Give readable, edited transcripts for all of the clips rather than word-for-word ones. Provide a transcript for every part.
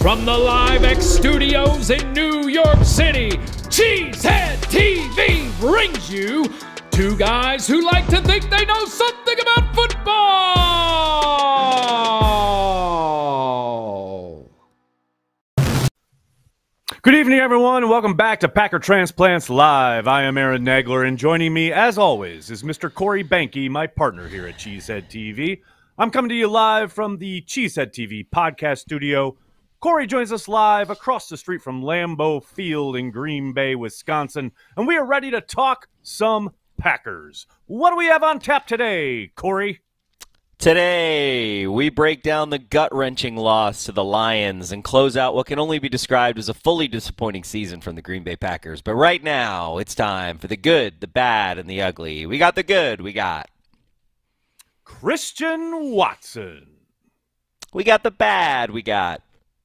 From the Live X Studios in New York City, Cheesehead TV brings you two guys who like to think they know something about football. Good evening, everyone, and welcome back to Packer Transplants Live. I am Aaron Nagler, and joining me, as always, is Mr. Corey Banky, my partner here at Cheesehead TV. I'm coming to you live from the Cheesehead TV podcast studio. Corey joins us live across the street from Lambeau Field in Green Bay, Wisconsin, and we are ready to talk some Packers. What do we have on tap today, Corey? Today, we break down the gut-wrenching loss to the Lions and close out what can only be described as a fully disappointing season from the Green Bay Packers. But right now, it's time for the good, the bad, and the ugly. We got the good. We got Christian Watson. We got the bad. We got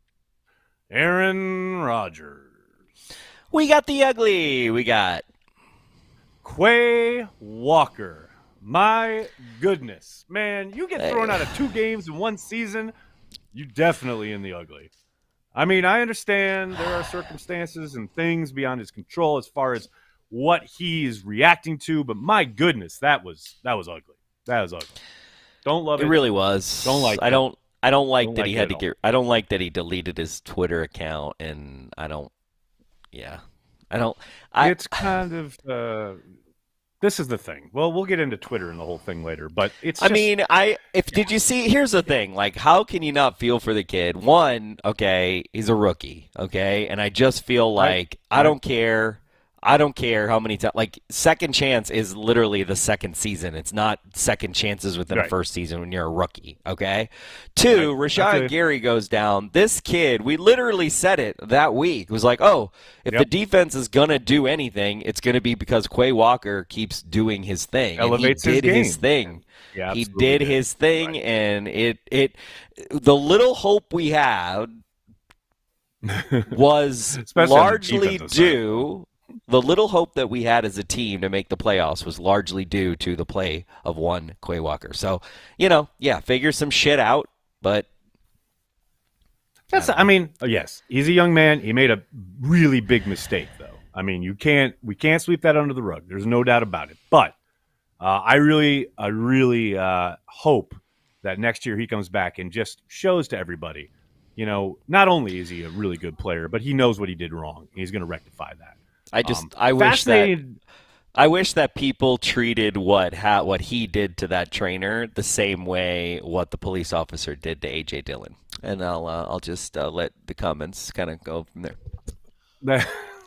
Aaron Rodgers. We got the ugly. We got Quay Walker. My goodness. Man, you get thrown out of 2 games in 1 season, you definitely in the ugly. I mean, I understand there are circumstances and things beyond his control as far as what he is reacting to, but my goodness, that was ugly. That was ugly. Don't love it. It really was. Don't like I don't like that like he it had to at get I don't like that he deleted his Twitter account, and It's kind of this is the thing. Well, we'll get into Twitter and the whole thing later, but it's just, did you see, here's the thing, like, how can you not feel for the kid? One, okay, he's a rookie, okay? And I just feel like I don't care how many times. Like, second chance is literally the second season. It's not second chances within a first season when you're a rookie, okay? 2, Rashawn Gary goes down. This kid, we literally said it that week. It was like, oh, if the defense is going to do anything, it's going to be because Quay Walker keeps doing his thing. Elevates and he did his thing. Yeah, he did his thing, and the little hope we had was largely due. The little hope that we had as a team to make the playoffs was largely due to the play of one Quay Walker. So, figure some shit out, but yes, he's a young man. He made a really big mistake, though. I mean, we can't sweep that under the rug. There's no doubt about it. But I really hope that next year he comes back and just shows to everybody, not only is he a really good player, but he knows what he did wrong. He's going to rectify that. I wish that people treated what he did to that trainer the same way what the police officer did to A.J. Dillon. And I'll just let the comments kind of go from there.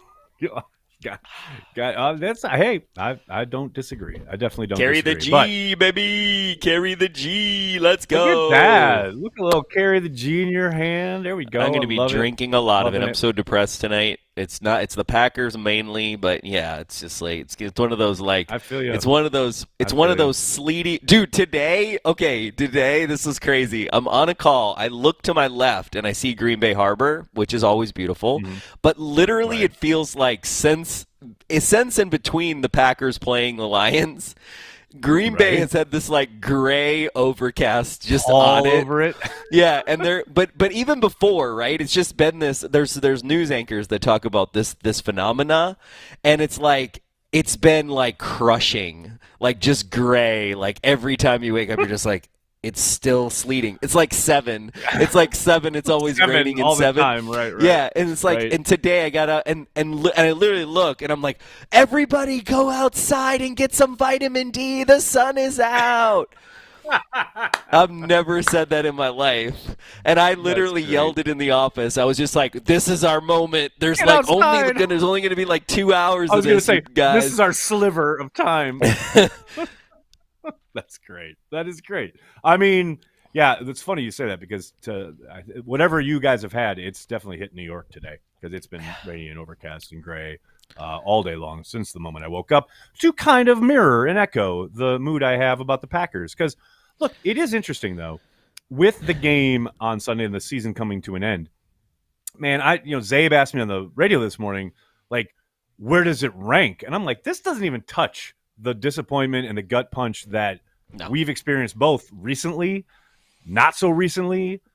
I don't disagree. I definitely don't carry disagree. The G, baby. Carry the G. Let's go. Look at that. Look at a little carry the G in your hand. There we go. I'm going to be drinking a lot of it. I'm so depressed tonight. It's the Packers mainly, but yeah, it's just like it's one of those, like, I feel you. It's one of those sleety. Dude, today this is crazy. I'm on a call. I look to my left and I see Green Bay Harbor, which is always beautiful, but literally it feels like since in between the Packers playing the Lions, Green Bay has had this like gray overcast just all on it. over it. Yeah, and but even before, right? It's just been this. There's news anchors that talk about this phenomena, and it's like it's been like crushing, like just gray. Like every time you wake up, you're just like, it's still sleeting. It's like 7. It's like 7. It's always raining in all 7. The time. Right. Yeah, and it's like, and today I got out and I literally look and I'm like, everybody go outside and get some vitamin D. The sun is out. I've never said that in my life, and I literally yelled it in the office. I was just like, "This is our moment." There's there's only going to be like 2 hours. I was going to say, guys. This is our sliver of time. That's great. That is great. I mean, yeah, it's funny you say that because whatever you guys have had, it's definitely hit New York today because it's been rainy and overcast and gray all day long since the moment I woke up, to kind of mirror and echo the mood I have about the Packers. Because, look, it is interesting, though, with the game on Sunday and the season coming to an end. Man, Zabe asked me on the radio this morning, like, where does it rank? And I'm like, this doesn't even touch the disappointment and the gut punch that we've experienced both recently, not so recently,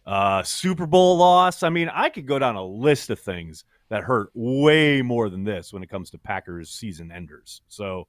Super Bowl loss. I mean, I could go down a list of things that hurt way more than this when it comes to Packers season enders. So,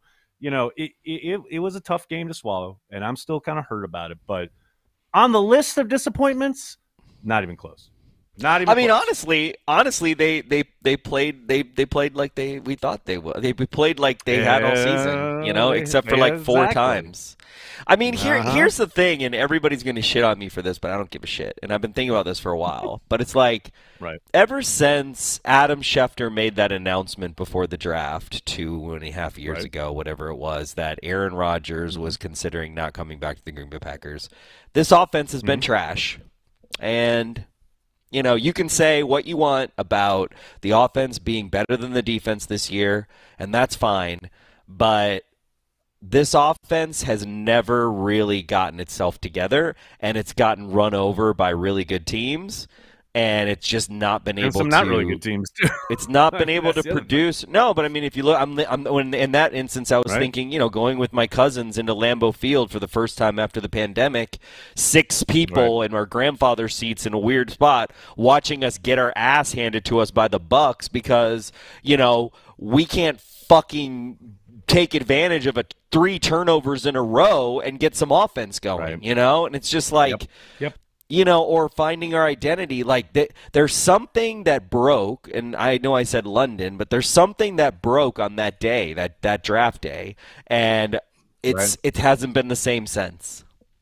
it was a tough game to swallow, and I'm still kind of hurt about it. But on the list of disappointments, not even close. Not even. I mean, close. honestly, they played like we thought they would. They played like they had all season, except for like 4 times. I mean, here's the thing, and everybody's going to shit on me for this, but I don't give a shit. And I've been thinking about this for a while. But it's like, right. Ever since Adam Schefter made that announcement before the draft 2.5 years ago, whatever it was, that Aaron Rodgers was considering not coming back to the Green Bay Packers, this offense has been trash. And you can say what you want about the offense being better than the defense this year, and that's fine. But this offense has never really gotten itself together, and it's gotten run over by really good teams, and it's just not been able to. Some not really good teams too. It's not been able to produce. No, but I mean, if you look, in that instance, I was thinking, going with my cousins into Lambeau Field for the first time after the pandemic, 6 people in our grandfather's seats in a weird spot, watching us get our ass handed to us by the Bucks because we can't fucking take advantage of 3 turnovers in a row and get some offense going, and it's just like, Yep. Or finding our identity. Like there's something that broke, and I know I said London, but there's something that broke on that day, that draft day, and it hasn't been the same since.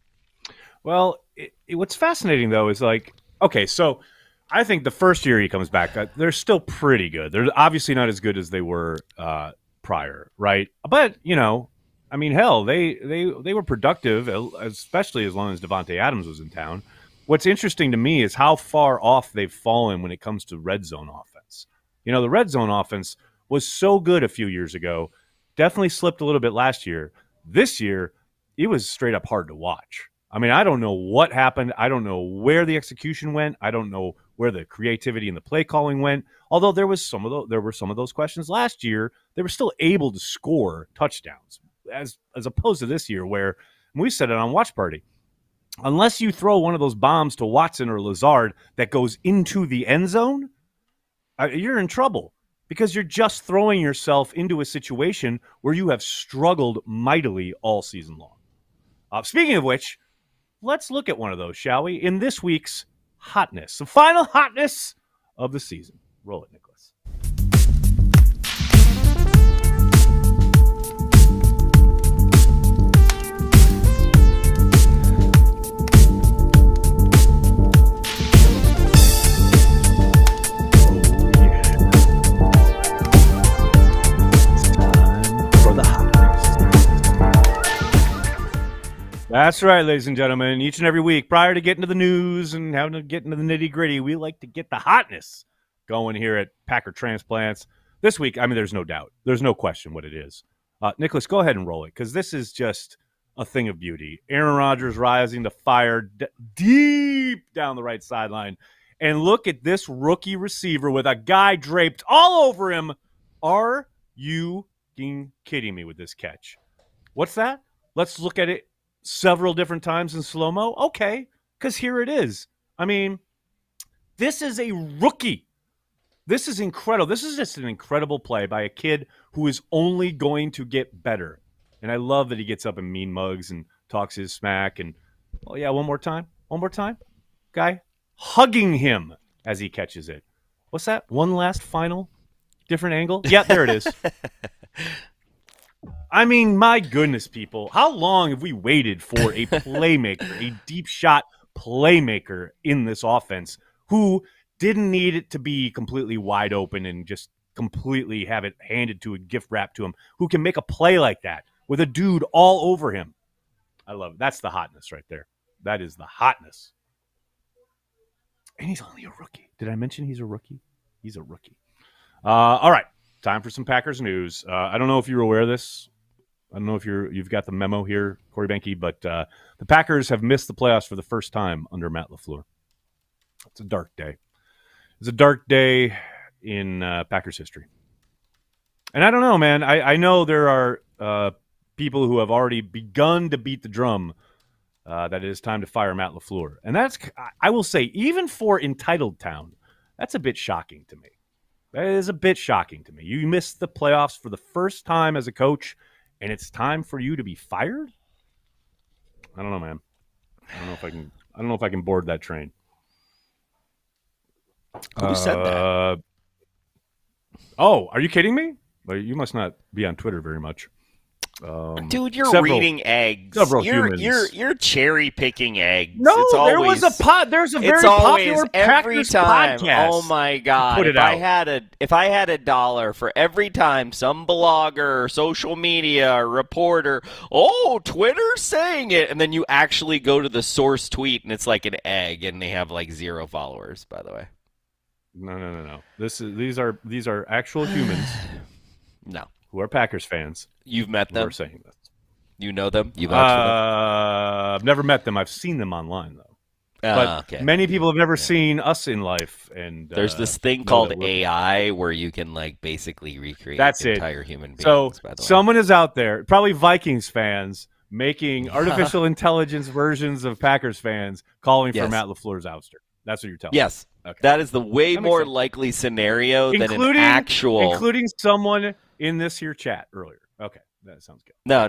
Well, what's fascinating though is like, okay, so I think the first year he comes back, they're still pretty good. They're obviously not as good as they were prior, right? But I mean, hell, they were productive, especially as long as Davante Adams was in town. What's interesting to me is how far off they've fallen when it comes to red zone offense. The red zone offense was so good a few years ago, definitely slipped a little bit last year. This year, it was straight up hard to watch. I mean, I don't know what happened. I don't know where the execution went. I don't know where the creativity and the play calling went. Although there were some of those questions last year, they were still able to score touchdowns as opposed to this year where, and we said it on Watch Party, unless you throw one of those bombs to Watson or Lazard that goes into the end zone, you're in trouble because you're just throwing yourself into a situation where you have struggled mightily all season long. Speaking of which, let's look at one of those, shall we? In this week's hotness, the final hotness of the season. Roll it, Nicholas. That's right, ladies and gentlemen. Each and every week, prior to getting to the news and having to get into the nitty-gritty, we like to get the hotness going here at Packer Transplants. This week, I mean, there's no doubt. There's no question what it is. Nicholas, go ahead and roll it, because this is just a thing of beauty. Aaron Rodgers rising to fire deep down the right sideline. And look at this rookie receiver with a guy draped all over him. Are you kidding me with this catch? What's that? Let's look at it several different times in slow-mo? Okay, because here it is. I mean, this is a rookie. This is incredible. This is just an incredible play by a kid who is only going to get better. And I love that he gets up and mean mugs and talks his smack. And, oh, yeah, one more time. Guy hugging him as he catches it. What's that? One last final different angle? Yeah, there it is. I mean, my goodness, people. How long have we waited for a playmaker, a deep shot playmaker in this offense who didn't need it to be completely wide open and just completely have it handed to a gift wrap to him, who can make a play like that with a dude all over him? I love it. That's the hotness right there. That is the hotness. And he's only a rookie. Did I mention he's a rookie? He's a rookie. All right. Time for some Packers news. I don't know if you're aware of this. I don't know if you've got the memo here, Corey Benke, but the Packers have missed the playoffs for the first time under Matt LaFleur. It's a dark day. It's a dark day in Packers history. And I don't know, man. I know there are people who have already begun to beat the drum that it is time to fire Matt LaFleur. And that's, I will say, even for entitled town, that's a bit shocking to me. That is a bit shocking to me. You missed the playoffs for the first time as a coach, and it's time for you to be fired? I don't know, man. I don't know if I can board that train. Who said that? Oh, are you kidding me? Well, you must not be on Twitter very much. Dude, you're reading eggs. Humans. You're cherry picking eggs. No, it's always, there was a pot. There's a very it's always popular every Packers time. podcast. Oh my god! Put it if out. I had $1 for every time some blogger, social media reporter, Twitter's saying it, and then you actually go to the source tweet and it's like an egg, and they have like 0 followers. By the way, no. These are actual humans. No. Who are Packers fans. You've met them? Who are saying this. You know them? You've vouched for them? I've never met them. I've seen them online, though. But okay. many people have never seen us in life. And there's this thing called AI where you can like basically recreate entire human beings. So by the way. someone is out there, probably Vikings fans, making artificial intelligence versions of Packers fans calling for Matt LaFleur's ouster. That's what you're telling me. Yes. Okay. That is the way more likely scenario than an actual... Including someone in this here chat earlier. Okay, that sounds good. No.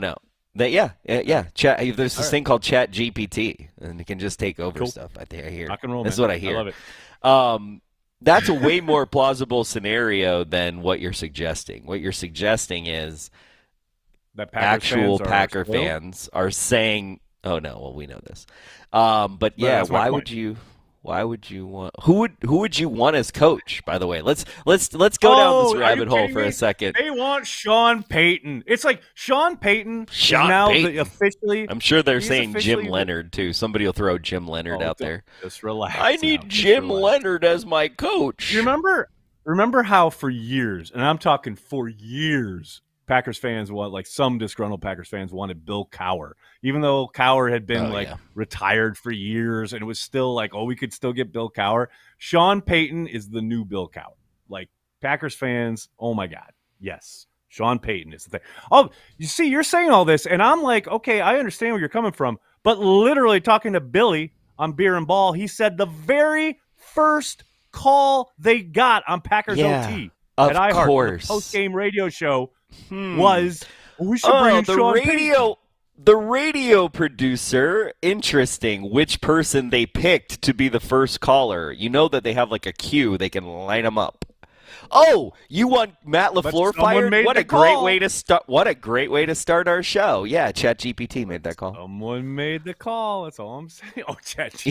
Chat. There's this thing called Chat GPT, and it can just take over stuff. I hear. Rock and roll, That's man. what I hear. I love it. That's a way more plausible scenario than what you're suggesting. What you're suggesting is that actual Packer fans are saying, "Oh no, well we know this." But yeah, why would you? Why would you want who would you want as coach? By the way, let's go down this rabbit hole for a second. They want Sean Payton. It's like Sean Payton is now officially. I'm sure they're saying Jim Leonard too. Somebody will throw Jim Leonard out there. Just relax. I need Jim Leonard as my coach. You remember how for years, and I'm talking for years, Packers fans some disgruntled Packers fans wanted Bill Cowher, even though Cowher had been retired for years, and it was still like, we could still get Bill Cowher. Sean Payton is the new Bill Cowher. Like Packers fans, oh my God, yes, Sean Payton is the thing. Oh, you see, you're saying all this, and I'm like, okay, I understand where you're coming from, but literally talking to Billy on Beer and Ball, he said the very first call they got on Packers OT at iHeart, the post-game radio show. Was we should bring in Sean Payton. The radio producer, interesting, which person they picked to be the first caller. You know that they have like a queue, they can line them up. Oh, you want Matt LaFleur fired? What a great way to start! What a great way to start our show. Yeah, ChatGPT made that call. Someone made the call. That's all I'm saying. Oh, ChatGPT.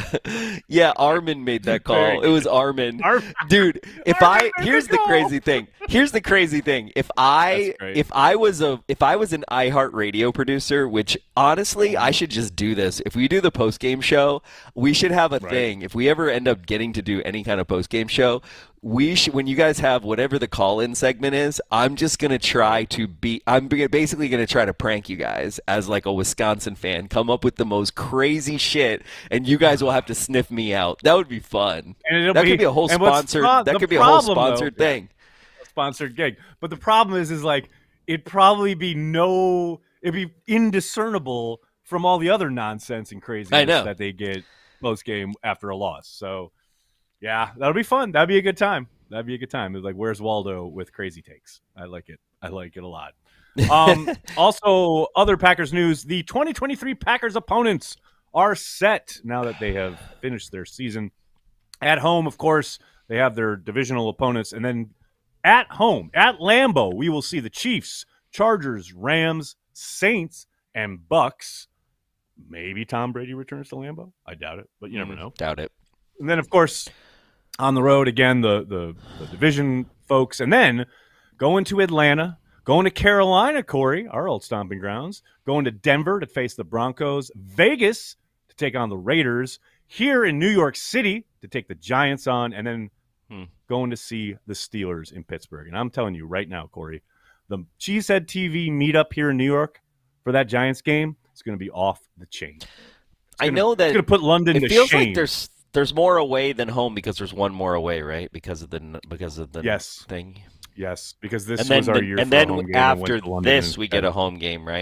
Yeah, Armin made that call. It was Armin. Dude, here's the crazy thing. Here's the crazy thing. If I was an iHeart radio producer, which honestly I should just do this. If we do the post game show, we should have a thing. If we ever end up getting to do any kind of post game show, we should, when you guys have whatever the call-in segment is, I'm basically going to try to prank you guys as like a Wisconsin fan, come up with the most crazy shit, and you guys will have to sniff me out. That would be fun. And that could be a whole sponsored. That could be a whole sponsored thing. A sponsored gig. But the problem is like it'd probably be it'd be indiscernible from all the other nonsense and craziness that they get post game after a loss. So. Yeah, that'll be fun. That'd be a good time. It's like, where's Waldo with crazy takes? I like it. I like it a lot. Also, other Packers news, the 2023 Packers opponents are set now that they have finished their season. At home, of course, they have their divisional opponents. And then at home, at Lambeau, we will see the Chiefs, Chargers, Rams, Saints, and Bucks. Maybe Tom Brady returns to Lambeau. I doubt it, but you never know. Doubt it. And then, of course, on the road, again, the division folks. And then going to Atlanta, going to Carolina, Corey, our old stomping grounds, going to Denver to face the Broncos, Vegas to take on the Raiders, here in New York City to take the Giants on, and then going to see the Steelers in Pittsburgh. And I'm telling you right now, Corey, the Cheesehead TV meetup here in New York for that Giants game is going to be off the chain. I know that it's going to put London to shame. It feels like there's more away than home because there's one more away, right? Because of the thing. Yes, because this was our year. And then after this, we get a home game, right?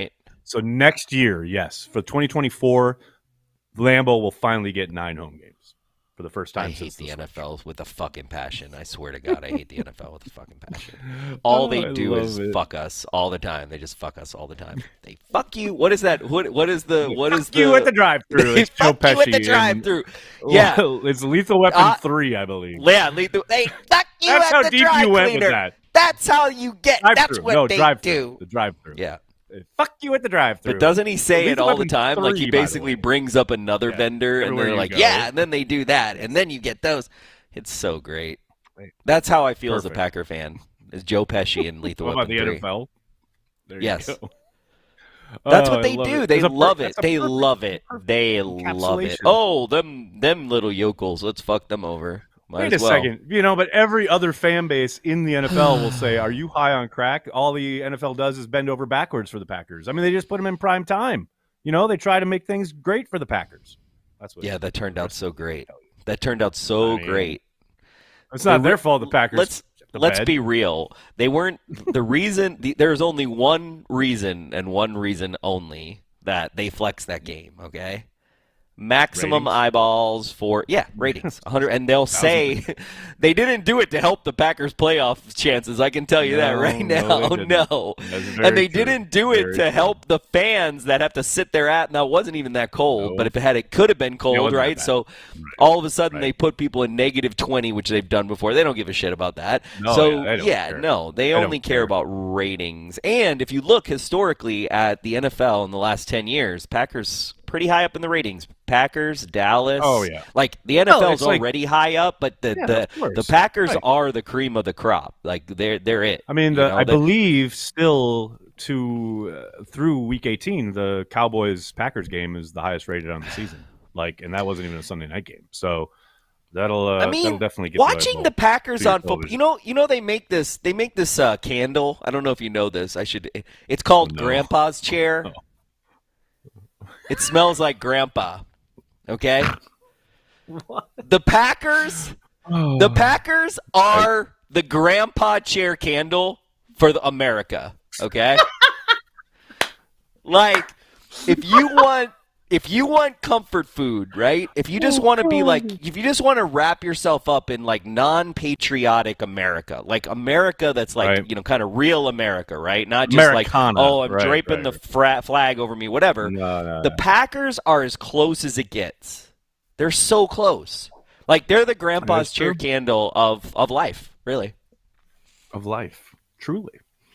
So next year, yes, for 2024, Lambeau will finally get 9 home games for the first time I hate since the switch. NFL with a fucking passion. I swear to God, I hate the NFL with a fucking passion. All they I do love is it. fuck us all the time. They just fuck us all the time. They fuck you. What is that? What is the Fuck you at the drive-through. They It's Joe fuck you at Pesci. the in- drive-through. Yeah, it's Lethal Weapon 3, I believe. yeah. They fuck you That's at how the deep dry you went cleaner. with that. That's how you get. That's Drive-through. what No, they drive-through. do. The drive-through. Yeah. Fuck you at the drive-through. But doesn't he say it Lethal all the Weapon time? Like he 3, by the basically way. brings up another Yeah, vendor, and everywhere they're you like, go. "Yeah," and then they do that, and then you get those. It's so great. That's how I feel as a Perfect. Packer fan. Is Joe Pesci and Lethal What about Weapon the 3. NFL? There Yes. you go. That's Oh, what I they love do. it. They That's a love that's it. a They perfect- love it. perfect They love it. encapsulation. Oh, them little yokels. Let's fuck them over. Might Wait a as well. second. But every other fan base in the NFL will say, "Are you high on crack?" All the NFL does is bend over backwards for the Packers. I mean, they just put them in prime time. They try to make things great for the Packers. That's what. Yeah, that turned out so great. That turned out so I mean, great. It's not their fault. The Packers. Let's be real. They weren't the reason. There's only one reason and one reason only that they flexed that game. Okay, maximum Ratings? eyeballs for ratings 100, and they'll say they didn't do it to help the Packers playoff chances. I can tell you that right now. they didn't. No, That's very and they true. didn't do it Very to true. help the fans that have to sit there at. Now it wasn't even that cold, No. but if it could have been It cold, wasn't that right? bad. So Right. all of a sudden Right. they put people in -20, which they've done before. They don't give a shit about that. No, So they don't care. no, they don't only care care. about ratings. And if you look historically at the NFL in the last 10 years, Packers pretty high up in the ratings. Packers, Dallas. Oh, yeah. Like the NFL's it's like- already high up, but the of course. the Packers Right. are the cream of the crop. Like they're it. I mean, You know, I believe still through week 18, the Cowboys Packers game is the highest rated on the season. And that wasn't even a Sunday night game. So that'll definitely get watching the Packers to your on football. television. They make this candle. I don't know if you know this. It's called No. Grandpa's chair. No. It smells like Grandpa. Okay? The Packers The Packers are the grandpa chair candle for America, okay? Like, if you want comfort food, right? If you just want to be like, if you just want to wrap yourself up in like non-patriotic America, like America that's like, Right. kind of real America, right? Not just Americana. like, oh, I'm Right, draping right. the flag over me, whatever. No, The Packers are as close as it gets. They're so close. Like, they're the grandpa's That's chair true. candle of life, really. of life, truly.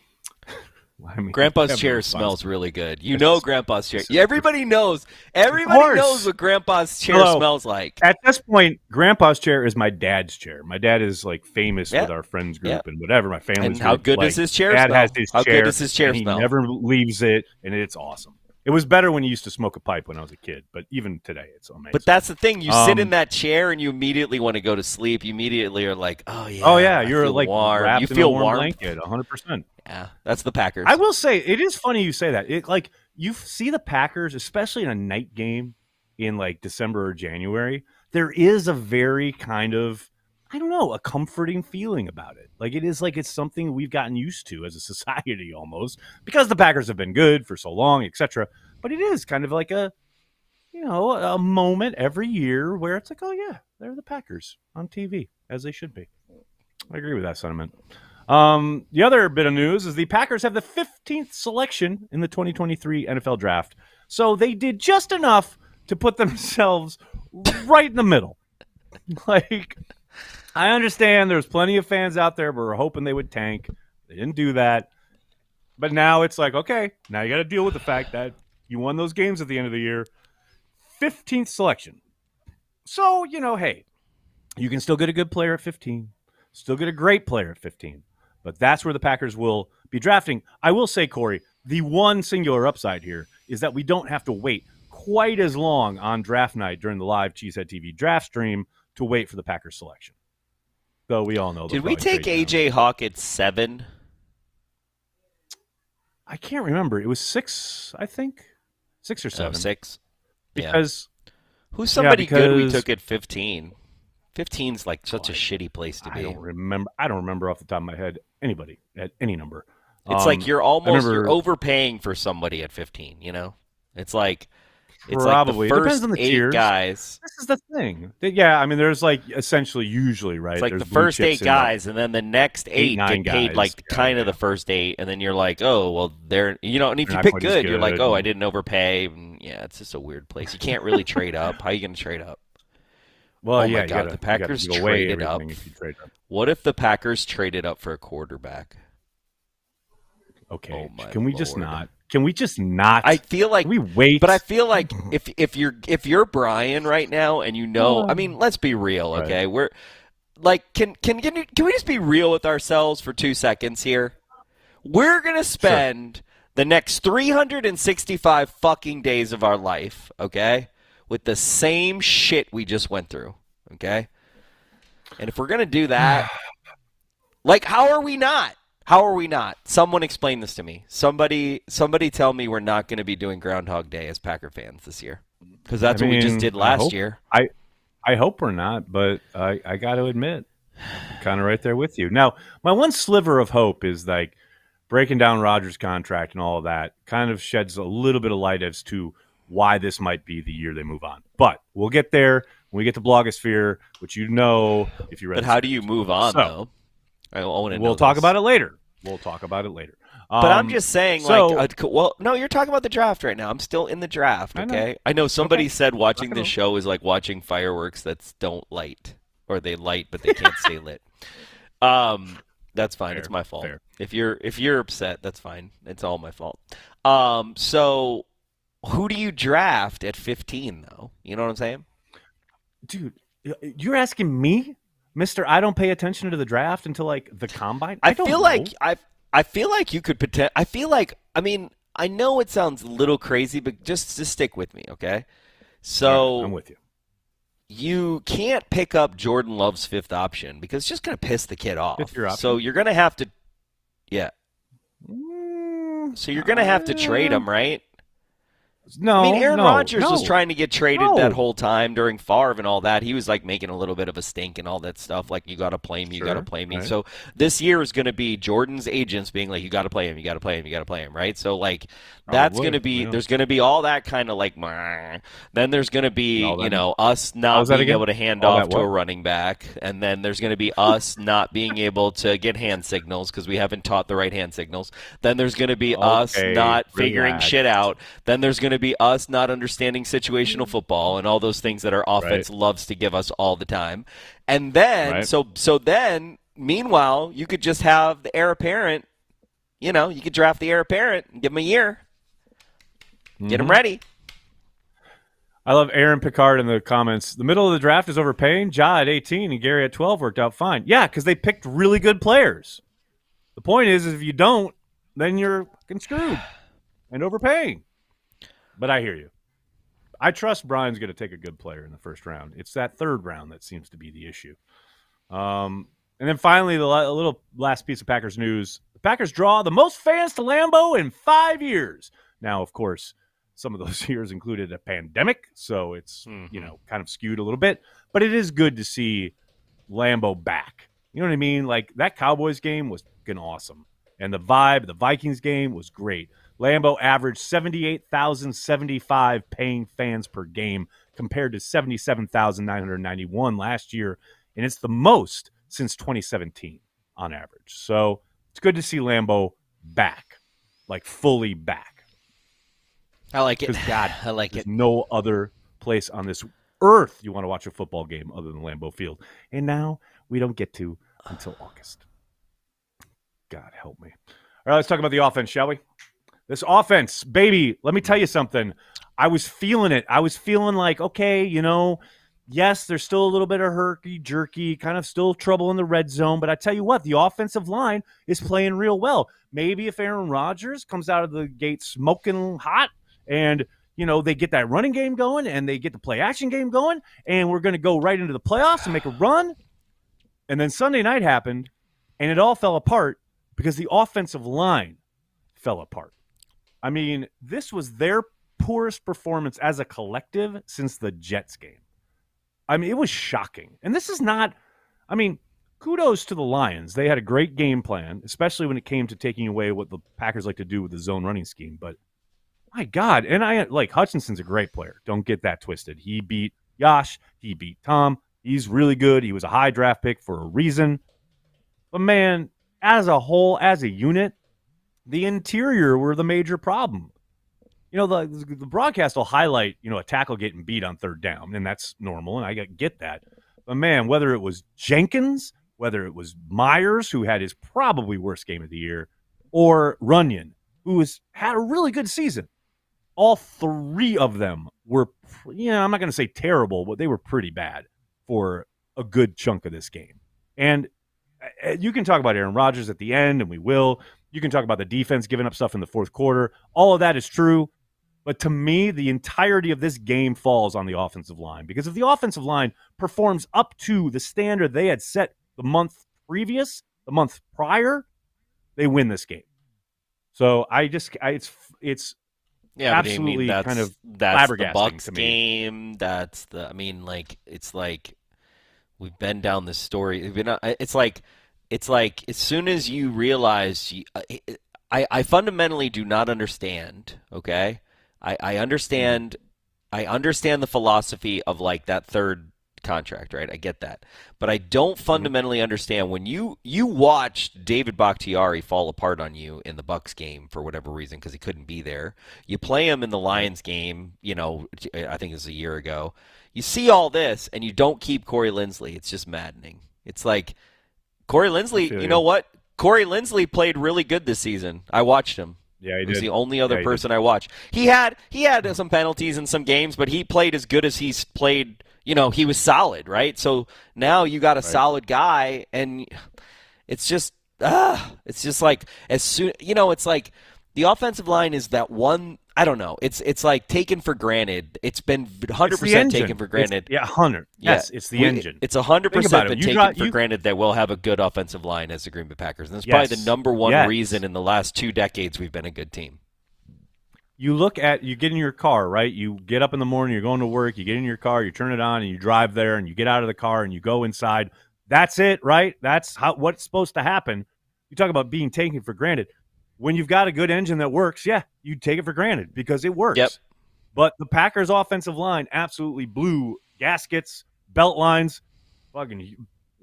I mean, Grandpa's have no chair response. smells really good. You know Grandpa's chair. Everybody knows. Everybody course. knows what Grandpa's chair Hello. smells like. At this point, Grandpa's chair is my dad's chair. My dad is like famous Yeah. with our friends group Yeah. and whatever. My family's And how group, good like, does his chair Dad smell? has his How chair. good does his chair and smell? He never leaves it, and it's awesome. It was better when you used to smoke a pipe when I was a kid, but even today, it's amazing. But that's the thing. You sit in Um, that chair and you immediately want to go to sleep. You immediately are like, oh, yeah. oh yeah, I you're feel like warm. wrapped You in feel a warm warm. blanket, 100%. Yeah, that's the Packers. I will say it is funny you say that. It like you see the Packers, especially in a night game in like December or January. There is a very kind of, I don't know, a comforting feeling about it. Like it is like it's something we've gotten used to as a society almost because the Packers have been good for so long, etc. But it is kind of like a moment every year where it's like, oh yeah, they're the Packers on TV as they should be. I agree with that sentiment. The other bit of news is the Packers have the 15th selection in the 2023 NFL draft. So they did just enough to put themselves right in the middle. Like, I understand there's plenty of fans out there who were hoping they would tank. They didn't do that. But now it's like, okay, now you got to deal with the fact that you won those games at the end of the year. 15th selection. So, hey, you can still get a good player at 15. Still get a great player at 15. But that's where the Packers will be drafting. I will say, Corey, the one singular upside here is that we don't have to wait quite as long on draft night during the live Cheesehead TV draft stream to wait for the Packers selection. Though we all know. Did we take A.J. Hawk at 7? I can't remember. It was 6, I think. 6 or 7. 6? Yeah. Because Who's somebody good we because- took at 15? 15's like such a shitty place to I be. don't remember. I don't remember off the top of my head anybody at any number. It's like you're remember, you're overpaying for somebody at 15. You know, it's like probably the it first depends on the 8 tiers. guys. This is the thing. Yeah, I mean, there's like essentially usually right. It's like there's the blue first 8 chips in, like, guys, and then the next 8 9 get paid guys. like Yeah, kind of yeah. the first 8, and then you're like, oh well, they're and if They're you not pick quite as good, you're like, good. oh, I didn't overpay. And yeah, it's just a weird place. You can't really trade up. How are you going to trade up? Well, Oh yeah, my God, the Packers you gotta give away traded up. everything if you trade up. What if the Packers traded up for a quarterback? Okay, Oh my can we just Lord. not? Can we just not? I feel like Can we wait? But I feel like if you're Brian right now, and I mean, let's be real, Right. okay? We're like, can we just be real with ourselves for 2 seconds here? We're gonna spend the next 365 fucking days of our life, okay, with the same shit we just went through, okay? And if we're gonna do that, like, how are we not? How are we not? Someone explain this to me. Somebody tell me we're not going to be doing Groundhog Day as Packer fans this year. Because that's what we just did last year. I hope we're not, but I got to admit, I'm kind of right there with you. Now, my one sliver of hope is like breaking down Rodgers' contract and all of that kind of sheds a little bit of light as to why this might be the year they move on. But we'll get there when we get to Blogosphere, which if you read. But how do you move on, though? We'll talk about it later. But I'm just saying, no, you're talking about the draft right now. I'm still in the draft, okay? I know somebody said watching this show is like watching fireworks that don't light, or they light but they can't stay lit. That's fine. It's my fault. Fair. If you're upset, that's fine. It's all my fault. So who do you draft at 15, though? You know what I'm saying? Dude, you're asking me? Mister, I don't pay attention to the draft until like the combine. I feel like you could I mean, I know it sounds a little crazy, but just stick with me, okay? So I'm with you. You can't pick up Jordan Love's 5th option because it's just going to piss the kid off. So you're going to have to, So you're going to have to trade him, right? No, I mean, Aaron Rodgers no. was trying to get traded that whole time during Favre and all that. He was like making a little bit of a stink and all that stuff. Like, you got to play me, you got to play me. Right. So this year is going to be Jordan's agents being like, you got to play him, you got to play him, you got to play him, right? So like, that's going to be there's going to be all that kind of like. Then there's going to be us not being able to hand off to a running back, and then there's going to be us not being able to get hand signals because we haven't taught the right hand signals. Then there's going to be us not figuring shit out. Then there's going to be us not understanding situational football and all those things that our offense loves to give us all the time. And then so then meanwhile, you could just have the heir apparent, you could draft the heir apparent and give him a year. Get him ready. I love Aaron Picard in the comments. The middle of the draft is overpaying. Ja at 18 and Gary at 12 worked out fine. Yeah, because they picked really good players. The point is if you don't, then you're fucking screwed and overpaying. But I hear you. I trust Brian's going to take a good player in the first round. It's that third round that seems to be the issue. And then finally, the little last piece of Packers news. The Packers draw the most fans to Lambeau in 5 years. Now, of course, some of those years included a pandemic, so it's kind of skewed a little bit. But it is good to see Lambeau back. You know what I mean? Like, that Cowboys game was fucking awesome. And the vibe, the Vikings game was great. Lambeau averaged 78,075 paying fans per game compared to 77,991 last year, and it's the most since 2017 on average. So it's good to see Lambeau back, like fully back. I like it. God, I like there's it. no other place on this earth you want to watch a football game other than Lambeau Field. And now we don't get to until August. God help me. All right, let's talk about the offense, shall we? This offense, baby, let me tell you something. I was feeling it. I was feeling like, okay, yes, there's still a little bit of herky-jerky, kind of still trouble in the red zone. But I tell you what, the offensive line is playing real well. Maybe if Aaron Rodgers comes out of the gate smoking hot and, they get that running game going and they get the play-action game going and we're going to go right into the playoffs and make a run. And then Sunday night happened and it all fell apart because the offensive line fell apart. I mean, this was their poorest performance as a collective since the Jets game. I mean, it was shocking. And this is not, kudos to the Lions. They had a great game plan, especially when it came to taking away what the Packers like to do with the zone running scheme. But my God, and I like Hutchinson's a great player. Don't get that twisted. He beat Yash. He beat Tom. He's really good. He was a high draft pick for a reason. But man, as a whole, as a unit, the interior were the major problem. The broadcast will highlight, a tackle getting beat on third down, and that's normal, and I get that. But man, whether it was Jenkins, whether it was Myers, who had his probably worst game of the year, or Runyon, who had a really good season, all three of them were, I'm not going to say terrible, but they were pretty bad for a good chunk of this game. And you can talk about Aaron Rodgers at the end, and we will. You can talk about the defense giving up stuff in the fourth quarter. All of that is true. But to me, the entirety of this game falls on the offensive line. Because if the offensive line performs up to the standard they had set the month prior, they win this game. So it's absolutely kind of flabbergasting the Bucs to me. Game. It's like we've been down this story. It's like as soon as you realize, I fundamentally do not understand. Okay, I understand the philosophy of like that third contract, right? I get that. But I don't fundamentally understand when you watched David Bakhtiari fall apart on you in the Bucs game for whatever reason because he couldn't be there. You play him in the Lions game, I think it was a year ago. You see all this and you don't keep Corey Linsley. It's just maddening. It's like Corey Linsley, you know what? Corey Linsley played really good this season. I watched him. Yeah, he was did. the only other person I watched. He had some penalties in some games, but he played as good as he's played. He was solid, right? So now you got a solid guy, and it's just like as soon it's like the offensive line is that one. I don't know. It's like taken for granted. It's been 100% taken for granted. 100. Yes, it's the engine. It's 100% been taken for granted that we'll have a good offensive line as the Green Bay Packers. And that's probably the number one reason in the last 2 decades we've been a good team. You get in your car, right? You get up in the morning, you're going to work, you get in your car, you turn it on, and you drive there, and you get out of the car, and you go inside. That's it, right? That's what's supposed to happen. You talk about being taken for granted. When you've got a good engine that works, you take it for granted because it works. Yep. But the Packers' offensive line absolutely blew gaskets, belt lines, fucking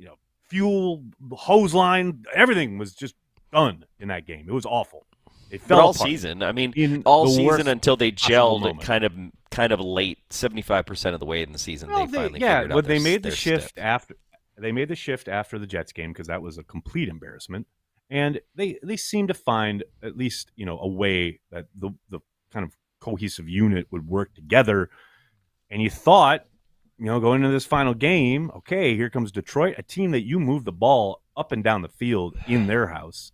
fuel hose line. Everything was just done in that game. It was awful. It fell all apart. Season. I mean, all season until they gelled kind of late, 75% of the way in the season. They finally figured out. But they made the shift after. They made the shift after the Jets game because that was a complete embarrassment. And they seem to find at least, a way that the kind of cohesive unit would work together. And you thought, going into this final game, okay, here comes Detroit, a team that you move the ball up and down the field in their house.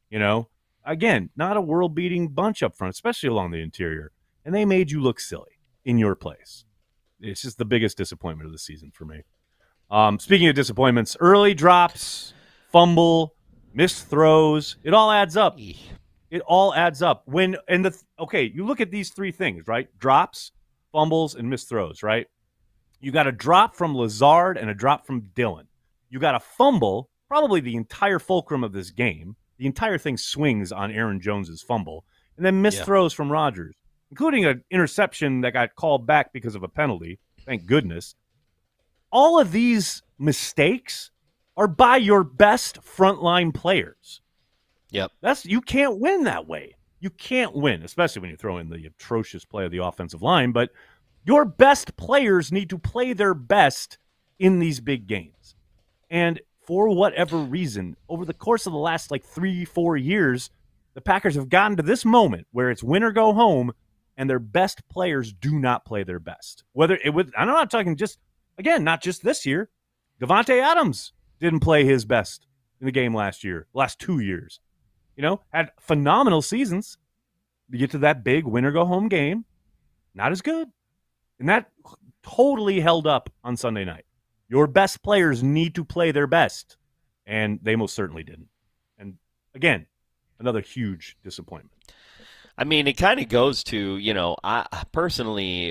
Again, not a world-beating bunch up front, especially along the interior. And they made you look silly in your place. It's just the biggest disappointment of the season for me. Speaking of disappointments, early drops, fumble, missed throws, it all adds up. It all adds up. You look at these 3 things, right? Drops, fumbles, and missed throws, right? You got a drop from Lazard and a drop from Dillon. You got a fumble, probably the entire fulcrum of this game. The entire thing swings on Aaron Jones's fumble. And then missed throws from Rodgers, including an interception that got called back because of a penalty. Thank goodness. All of these mistakes are by your best frontline players. Yep. You can't win that way. You can't win, especially when you throw in the atrocious play of the offensive line. But your best players need to play their best in these big games. And for whatever reason, over the course of the last 3-4 years, the Packers have gotten to this moment where it's win or go home, and their best players do not play their best. I'm not talking not just this year. Davante Adams didn't play his best in the game last 2 years. Had phenomenal seasons. You get to that big win-or-go-home game, not as good. And that totally held up on Sunday night. Your best players need to play their best, and they most certainly didn't. And, again, another huge disappointment. I mean, it kind of goes to, I personally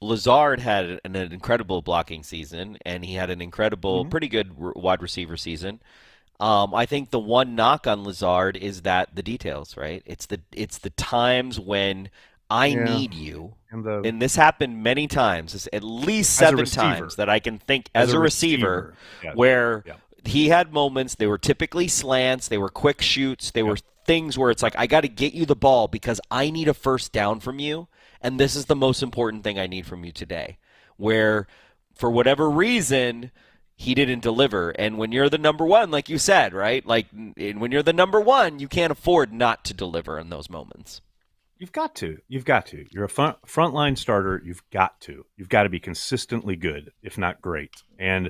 Lazard had an incredible blocking season, and he had an incredible, pretty good wide receiver season. I think the one knock on Lazard is that the details, right? It's the times when I need you, and this happened many times, at least 7 times that I can think as a receiver, where he had moments. They were typically slants, they were quick shoots, they were things where it's like, I got to get you the ball because I need a first down from you, and this is the most important thing I need from you today. Where, for whatever reason, he didn't deliver. And when you're the number one, like you said, right? Like, when you're the number one, you can't afford not to deliver in those moments. You've got to. You've got to. You're a frontline starter. You've got to. You've got to be consistently good, if not great. And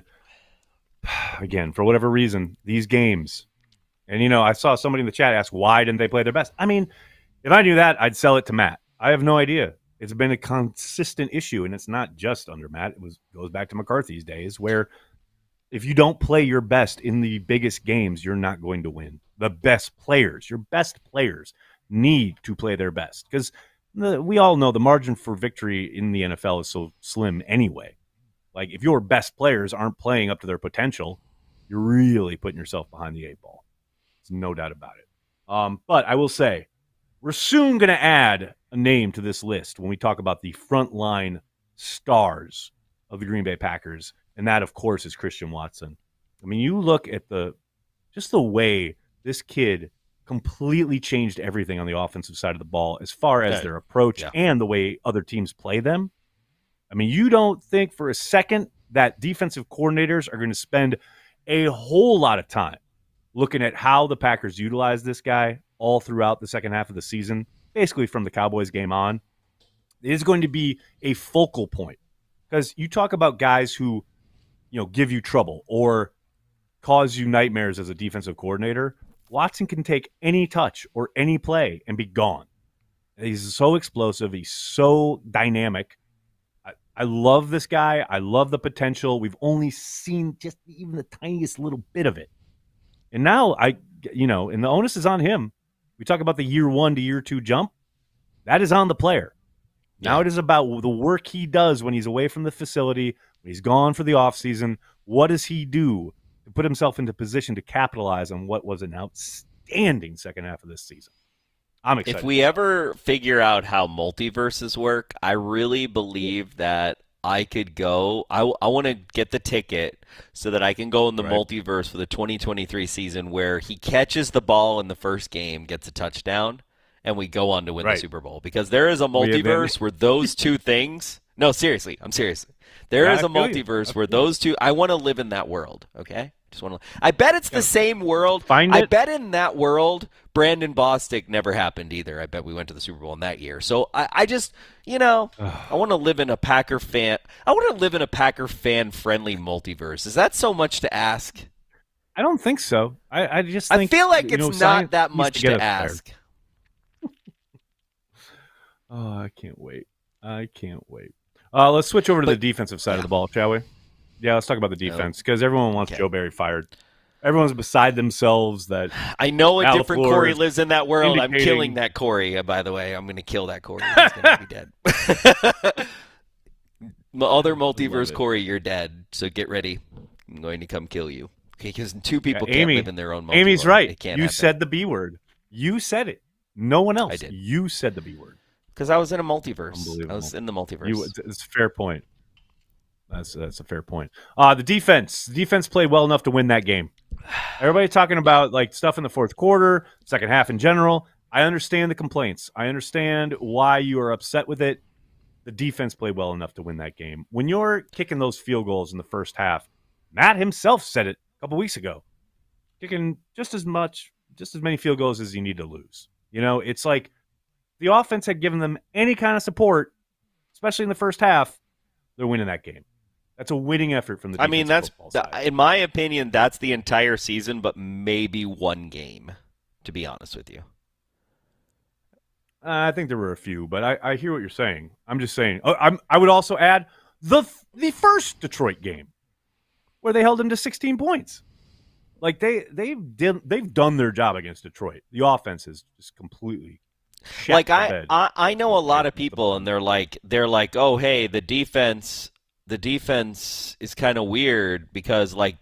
again, for whatever reason, these games, and I saw somebody in the chat ask, why didn't they play their best? I mean, if I knew that, I'd sell it to Matt. I have no idea. It's been a consistent issue, and it's not just under Matt. It goes back to McCarthy's days, where if you don't play your best in the biggest games, you're not going to win. The best players, your best players, need to play their best, because we all know the margin for victory in the NFL is so slim anyway. Like, if your best players aren't playing up to their potential, you're really putting yourself behind the 8 ball. There's no doubt about it. But I will say, we're soon going to add a name to this list when we talk about the frontline stars of the Green Bay Packers, and that, of course, is Christian Watson. I mean, you look at the way this kid completely changed everything on the offensive side of the ball as far as their approach and the way other teams play them. I mean, you don't think for a second that defensive coordinators are going to spend a whole lot of time looking at how the Packers utilize this guy all throughout the second half of the season, basically from the Cowboys game on. It is going to be a focal point, because you talk about guys who, give you trouble or cause you nightmares as a defensive coordinator. Watson can take any touch or any play and be gone. He's so explosive. He's so dynamic. I love this guy. I love the potential. We've only seen just even the tiniest little bit of it. And now and the onus is on him. We talk about the year 1 to year 2 jump. That is on the player. Now it is about the work he does when he's away from the facility, when he's gone for the offseason. What does he do to put himself into position to capitalize on what was an outstanding second half of this season? I'm excited. If we ever figure out how multiverses work, I really believe that I could go. I want to get the ticket so that I can go in the multiverse for the 2023 season, where he catches the ball in the first game, gets a touchdown, and we go on to win the Super Bowl. Because there is a multiverse where those two things. No, seriously, I'm serious. There is a multiverse where those two. I want to live in that world. Okay. Just want to. I bet it's the same world. I bet in that world, Brandon Bostic never happened either. I bet we went to the Super Bowl in that year. So I just, I want to live in a Packer fan. I want to live in a Packer fan-friendly multiverse. Is that so much to ask? I don't think so. I just think, I feel like it's not that much to ask. Oh, I can't wait. Let's switch over to the defensive side of the ball, shall we? Yeah, let's talk about the defense, because everyone wants Joe Barry fired. Everyone's beside themselves that I know a different Corey lives in that world. I'm killing that Corey, by the way. I'm going to kill that Corey. He's going to be dead. Other multiverse Corey, you're dead, so get ready. I'm going to come kill you. Because two people can't live in their own multiverse. Amy's right. You said the B word. You said it. No one else. I did. You said the B word. Because I was in a multiverse. I was in the multiverse. It's a fair point. That's a fair point. The defense played well enough to win that game. Everybody talking about stuff in the fourth quarter, second half in general. I understand the complaints. I understand why you are upset with it. The defense played well enough to win that game. When you're kicking those field goals in the first half, Matt himself said it a couple weeks ago. Kicking just as many field goals as you need to lose. It's like the offense had given them any kind of support, especially in the first half. They're winning that game. That's a winning effort from the defensive football side. In my opinion, that's the entire season, but maybe one game, to be honest with you. I think there were a few, but I hear what you're saying. I'm just saying. I would also add the first Detroit game, where they held them to 16 points. They've done their job against Detroit. The offense is just completely Shit Like the bed. I know a lot of people, and they're like, oh, hey, the defense is kind of weird because like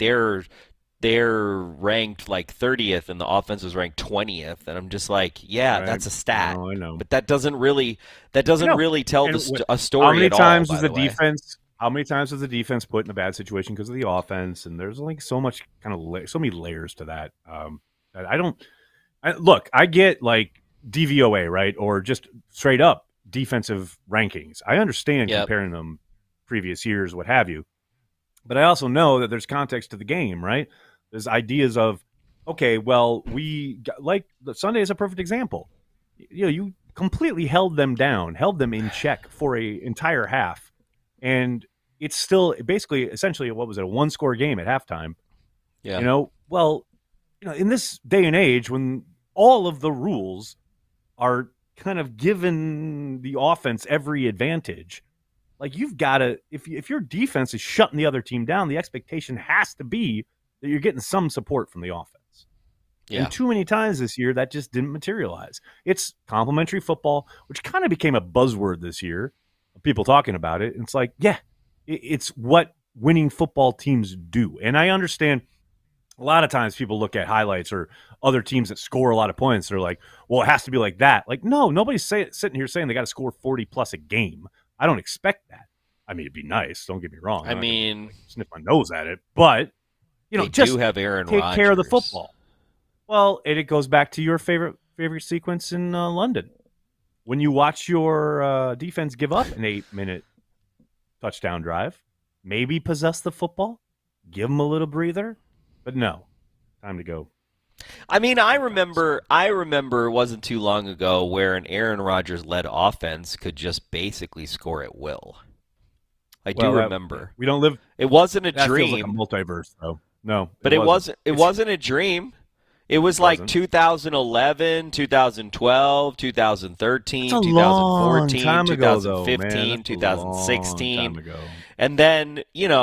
they're ranked like 30th and the offense was ranked 20th, and I'm just like, yeah, Right. that's a stat, I know. but that doesn't really I know. tell And a story how many at all. times By was the way. defense? How many times was the defense put in a bad situation because of the offense? And there's like so much kind of so many layers to that. That I don't look. I get like DVOA, right, or just straight up defensive rankings. I understand Yep. comparing them previous years, what have you. But I also know that there's context to the game, right? There's ideas of, okay, well, like Sunday is a perfect example. You completely held them down, held them in check for a entire half, and it's still basically essentially what was it, a 1-score game at halftime. Yeah. Well, in this day and age when all of the rules are kind of given the offense every advantage, like you've got to, if your defense is shutting the other team down, the expectation has to be that you're getting some support from the offense. Yeah. And too many times this year, that just didn't materialize. It's complimentary football, which kind of became a buzzword this year. People talking about it. And it's like, yeah, it's what winning football teams do. And I understand a lot of times people look at highlights or other teams that score a lot of points. They're like, well, it has to be like that. Like, no, nobody's sitting here saying they got to score 40 plus a game. I don't expect that. I mean, it'd be nice. Don't get me wrong. I mean, sniff my nose at it, but they just do have Aaron take Rodgers. care of the football. Well, and it goes back to your favorite sequence in London when you watch your defense give up an 8-minute touchdown drive, maybe possess the football, give them a little breather, but no, time to go. I mean, I remember it wasn't too long ago where an Aaron Rodgers led offense could just basically score at will. I do remember. We don't live. It wasn't a that dream. Feels like a multiverse, though. No, but it wasn't a dream. It was like 2011, 2012, 2013, 2014, 2015, 2016. And then,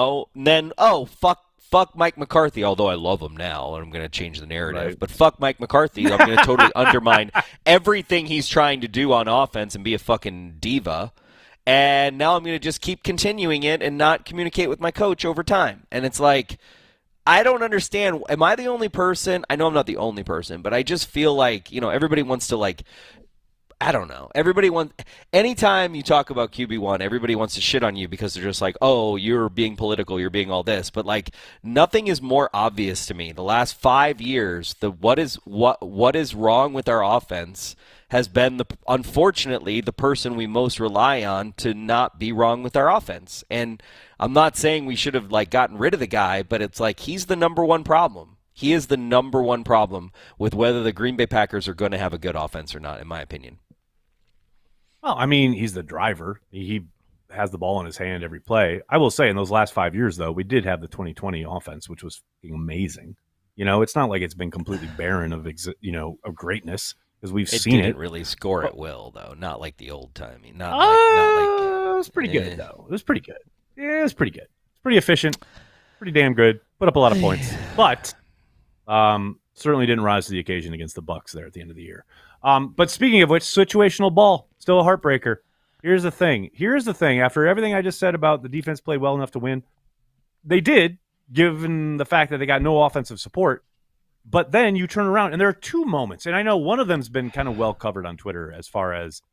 fuck Mike McCarthy, although I love him now, and I'm going to change the narrative. Right. But fuck Mike McCarthy. I'm going to totally undermine everything he's trying to do on offense and be a fucking diva. And now I'm going to just keep continuing it and not communicate with my coach over time. And it's like, I don't understand. Am I the only person? I know I'm not the only person, but I just feel like, everybody wants to I don't know. Anytime you talk about QB1, everybody wants to shit on you because they're just like, oh, you're being political, you're being all this. But nothing is more obvious to me. The last 5 years, what is wrong with our offense has been unfortunately the person we most rely on to not be wrong with our offense. And I'm not saying we should have gotten rid of the guy, but it's like he's the number one problem. He is the number one problem with whether the Green Bay Packers are going to have a good offense or not, in my opinion. Well, I mean, he's the driver. He has the ball in his hand every play. I will say in those last 5 years, though, we did have the 2020 offense, which was amazing. It's not like it's been completely barren of greatness because we've seen it. It didn't really score at will, though. Not like the old timey. It was pretty good, though. It was pretty good. Yeah, it was pretty good. It's pretty efficient. Pretty damn good. Put up a lot of points. But certainly didn't rise to the occasion against the Bucs there at the end of the year. But speaking of which, situational ball, still a heartbreaker. Here's the thing. After everything I just said about the defense played well enough to win, they did, given the fact that they got no offensive support. But then you turn around, and there are two moments, and I know one of them's been kind of well covered on Twitter as far as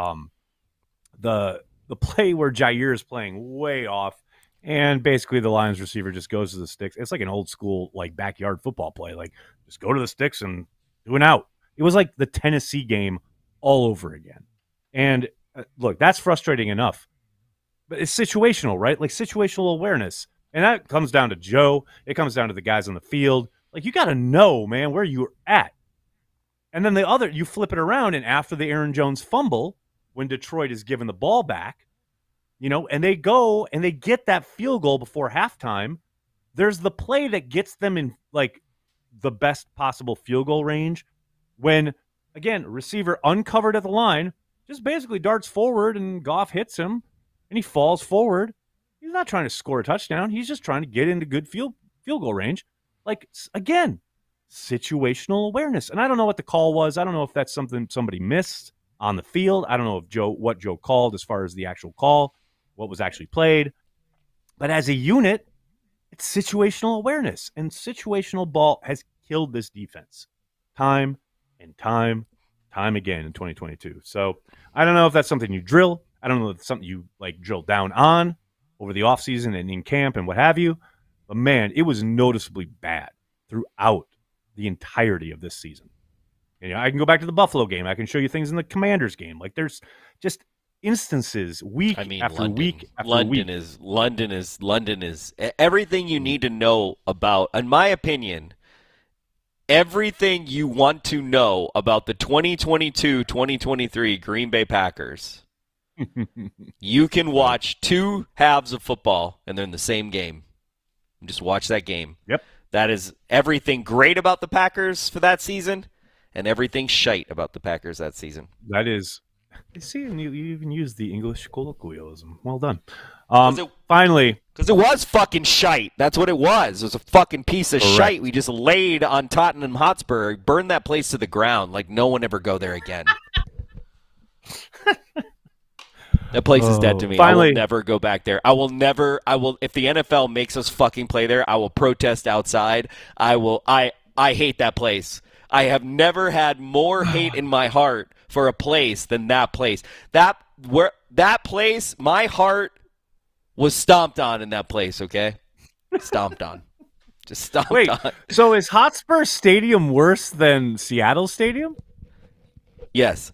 the play where Jair is playing way off, and basically the Lions receiver just goes to the sticks. It's like an old school backyard football play, just go to the sticks and do an out. It was like the Tennessee game all over again. And look, that's frustrating enough. But it's situational, right? Situational awareness. And that comes down to Joe. It comes down to the guys on the field. You got to know, man, where you're at. And then you flip it around, and after the Aaron Jones fumble, when Detroit is given the ball back, and they go and they get that field goal before halftime, there's the play that gets them in, the best possible field goal range when, again, receiver uncovered at the line just basically darts forward and Goff hits him and he falls forward. He's not trying to score a touchdown. He's just trying to get into good field goal range. Again, situational awareness. And I don't know what the call was. I don't know if that's something somebody missed. on the field. I don't know if what Joe called as far as the actual call, what was actually played. But as a unit, it's situational awareness. And situational ball has killed this defense time and time again in 2022. So I don't know if that's something you drill. I don't know if it's something you like drill down on over the offseason and in camp and what have you. But man, it was noticeably bad throughout the entirety of this season. And, I can go back to the Buffalo game. I can show you things in the Commanders game. Like there's just instances week after week after week. London is everything you need to know about, in my opinion, everything you want to know about the 2022-2023 Green Bay Packers. You can watch two halves of football and they're in the same game. Just watch that game. Yep. That is everything great about the Packers for that season and everything shite about the Packers that season. That is, see, and you even used the English colloquialism. Well done. Finally. Because it was fucking shite. That's what it was. It was a fucking piece of shite we just laid on Tottenham Hotspur, burned that place to the ground like no one ever go there again. That place is dead to me. Finally. I will never go back there. I will, if the NFL makes us fucking play there, I will protest outside. I hate that place. I have never had more hate in my heart for a place than that place. That place, my heart was stomped on in that place, okay? Stomped on. Just stomped on. So is Hotspur Stadium worse than Seattle Stadium? Yes.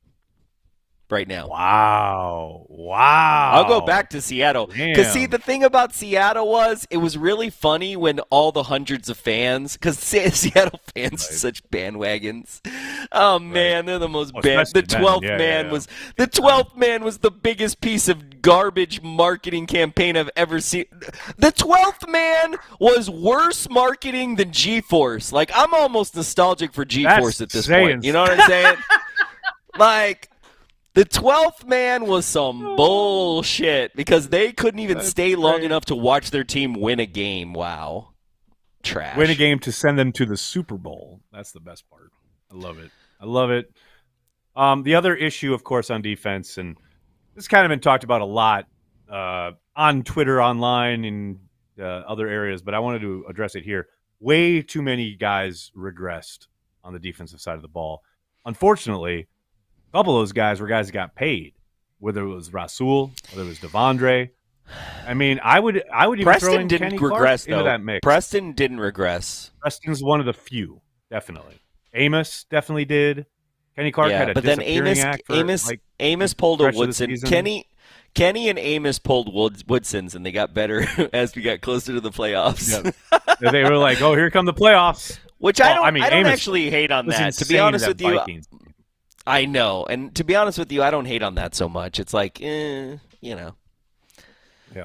Right now. Wow. I'll go back to Seattle. Because, see, the thing about Seattle was it was really funny when all the hundreds of fans, because Seattle fans are such bandwagons. Oh, man, they're the most bad. The 12th man was the 12th man was the biggest piece of garbage marketing campaign I've ever seen. The 12th man was worse marketing than G-Force. Like, I'm almost nostalgic for G-Force at this point. You know what I'm saying? Like, the 12th man was some bullshit because they couldn't even stay long enough to watch their team win a game. Wow. Trash. Win a game to send them to the Super Bowl. That's the best part. I love it. The other issue, of course, on defense, and this has kind of been talked about a lot on Twitter, online, and other areas, but I wanted to address it here. Way too many guys regressed on the defensive side of the ball. Unfortunately, a couple of those guys were guys that got paid, whether it was Rasul, whether it was Devondre. I mean, I would even Preston throw in didn't Kenny regress, Clark into that mix. Preston didn't regress. Preston's one of the few, definitely. Amos definitely did. Kenny Clark had a disappearing act for Amos pulled a stretch of the Woodson. season. Kenny and Amos pulled Woodsons, and they got better as we got closer to the playoffs. Yeah. They were like, "Oh, here come the playoffs." Which I don't Amos actually hate on that. To be honest with you, I know, and to be honest with you, I don't hate on that so much. It's like, you know. Yeah.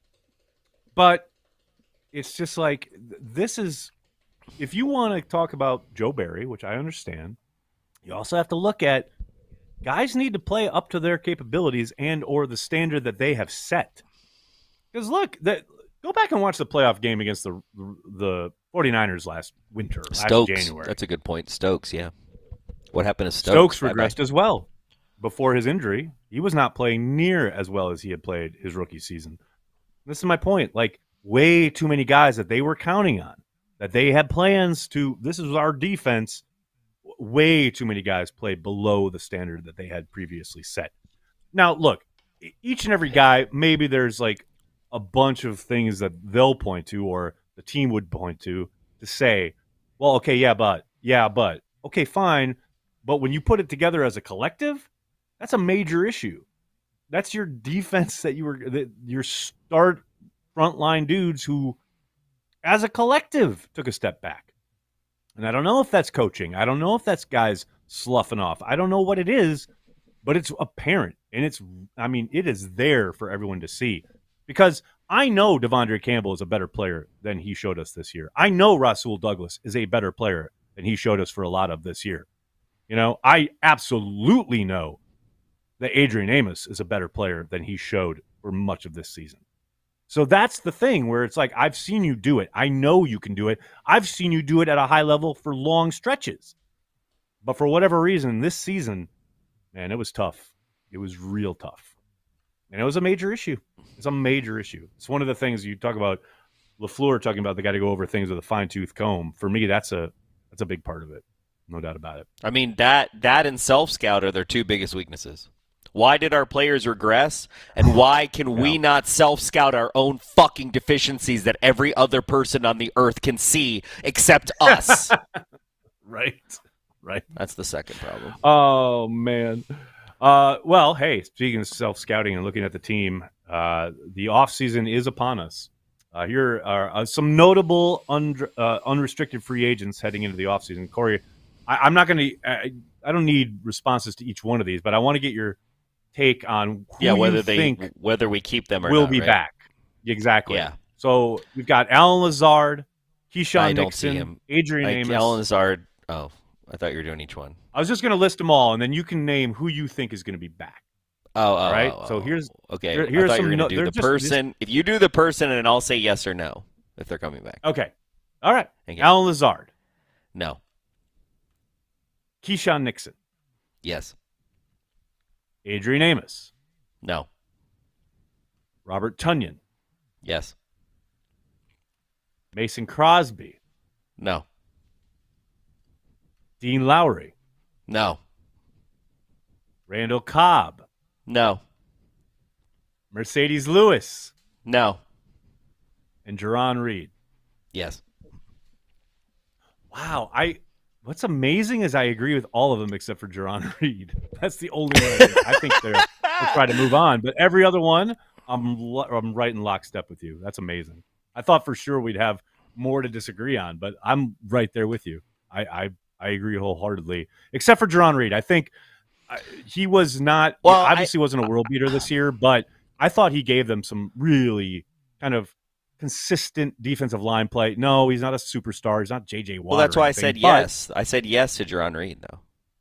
But it's just like, this is, if you want to talk about Joe Barry, which I understand, you also have to look at guys need to play up to their capabilities and or the standard that they have set. Because look, go back and watch the playoff game against the 49ers last January. That's a good point. Stokes, yeah. What happened to Stokes regressed as well. Before his injury, he was not playing near as well as he had played his rookie season. This is my point. Like, way too many guys that they were counting on, that they had plans to, this is our defense. Way too many guys played below the standard that they had previously set. Now, look, each and every guy, maybe there's like a bunch of things that they'll point to or the team would point to say, well, okay, yeah, but, okay, fine. But when you put it together as a collective, that's a major issue. That's your defense your start frontline dudes who, as a collective, took a step back. And I don't know if that's coaching. I don't know if that's guys sloughing off. I don't know what it is, but it's apparent. And it is there for everyone to see. Because I know Devondre Campbell is a better player than he showed us this year. I know Rasul Douglas is a better player than he showed us for a lot of this year. You know, I absolutely know that Adrian Amos is a better player than he showed for much of this season. So that's the thing where it's like, I've seen you do it. I know you can do it. I've seen you do it at a high level for long stretches. But for whatever reason, this season, man, it was tough. It was real tough. And it was a major issue. It's a major issue. It's one of the things you talk about LaFleur talking about. They got to go over things with a fine-tooth comb. For me, that's a big part of it. No doubt about it. I mean, that and self-scout are their two biggest weaknesses. Why did our players regress? And why can we not self-scout our own fucking deficiencies that every other person on the earth can see except us? Right. That's the second problem. Oh, man. Well, hey, speaking of self-scouting and looking at the team, the offseason is upon us. Here are some notable unrestricted free agents heading into the offseason. Corey, I'm not going to I don't need responses to each one of these, but I want to get your take on who whether we keep them or will not, be right? back. Exactly. Yeah. So we've got Alan Lazard, Keyshawn I don't see Nixon, him. Adrian Amos. Alan Lazard. Oh, I thought you were doing each one. I was just going to list them all, and then you can name who you think is going to be back. Oh, right. So here's okay. Here's I thought some. you were going to do the person. If you do the person, and I'll say yes or no if they're coming back. Okay. All right. Okay. Alan Lazard, No. Keyshawn Nixon, Yes. Adrian Amos, No. Robert Tunyon, Yes. Mason Crosby, No. Dean Lowry, No. Randall Cobb, No. Mercedes Lewis, No. and Jerron Reed. Yes. Wow. What's amazing is I agree with all of them except for Jerron Reed. That's the only one I think they'll try to move on. But every other one, I'm right in lockstep with you. That's amazing. I thought for sure we'd have more to disagree on, but I'm right there with you. I agree wholeheartedly, except for Jerron Reed. I think he was not obviously wasn't a world beater this year, but I thought he gave them some really kind of consistent defensive line play. No, he's not a superstar. He's not J.J. Watt. Well, that's why I said yes. I said yes to Jerron Reed, though.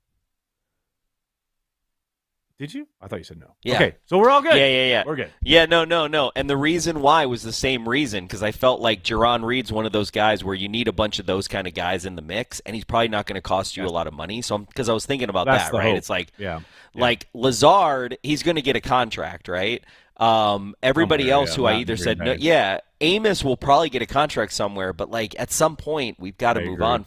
Did you? I thought you said no. Yeah. Okay, so we're all good. Yeah. We're good. Yeah, no. And the reason why was the same reason, because I felt like Jerron Reed's one of those guys where you need a bunch of those kind of guys in the mix, and he's probably not going to cost you a lot of money. So, because I was thinking about that, right? Hope. It's like, yeah. Like Lazard, he's going to get a contract, right? Everybody else who I either said no, yeah, Amos will probably get a contract somewhere, but like at some point we've got to move on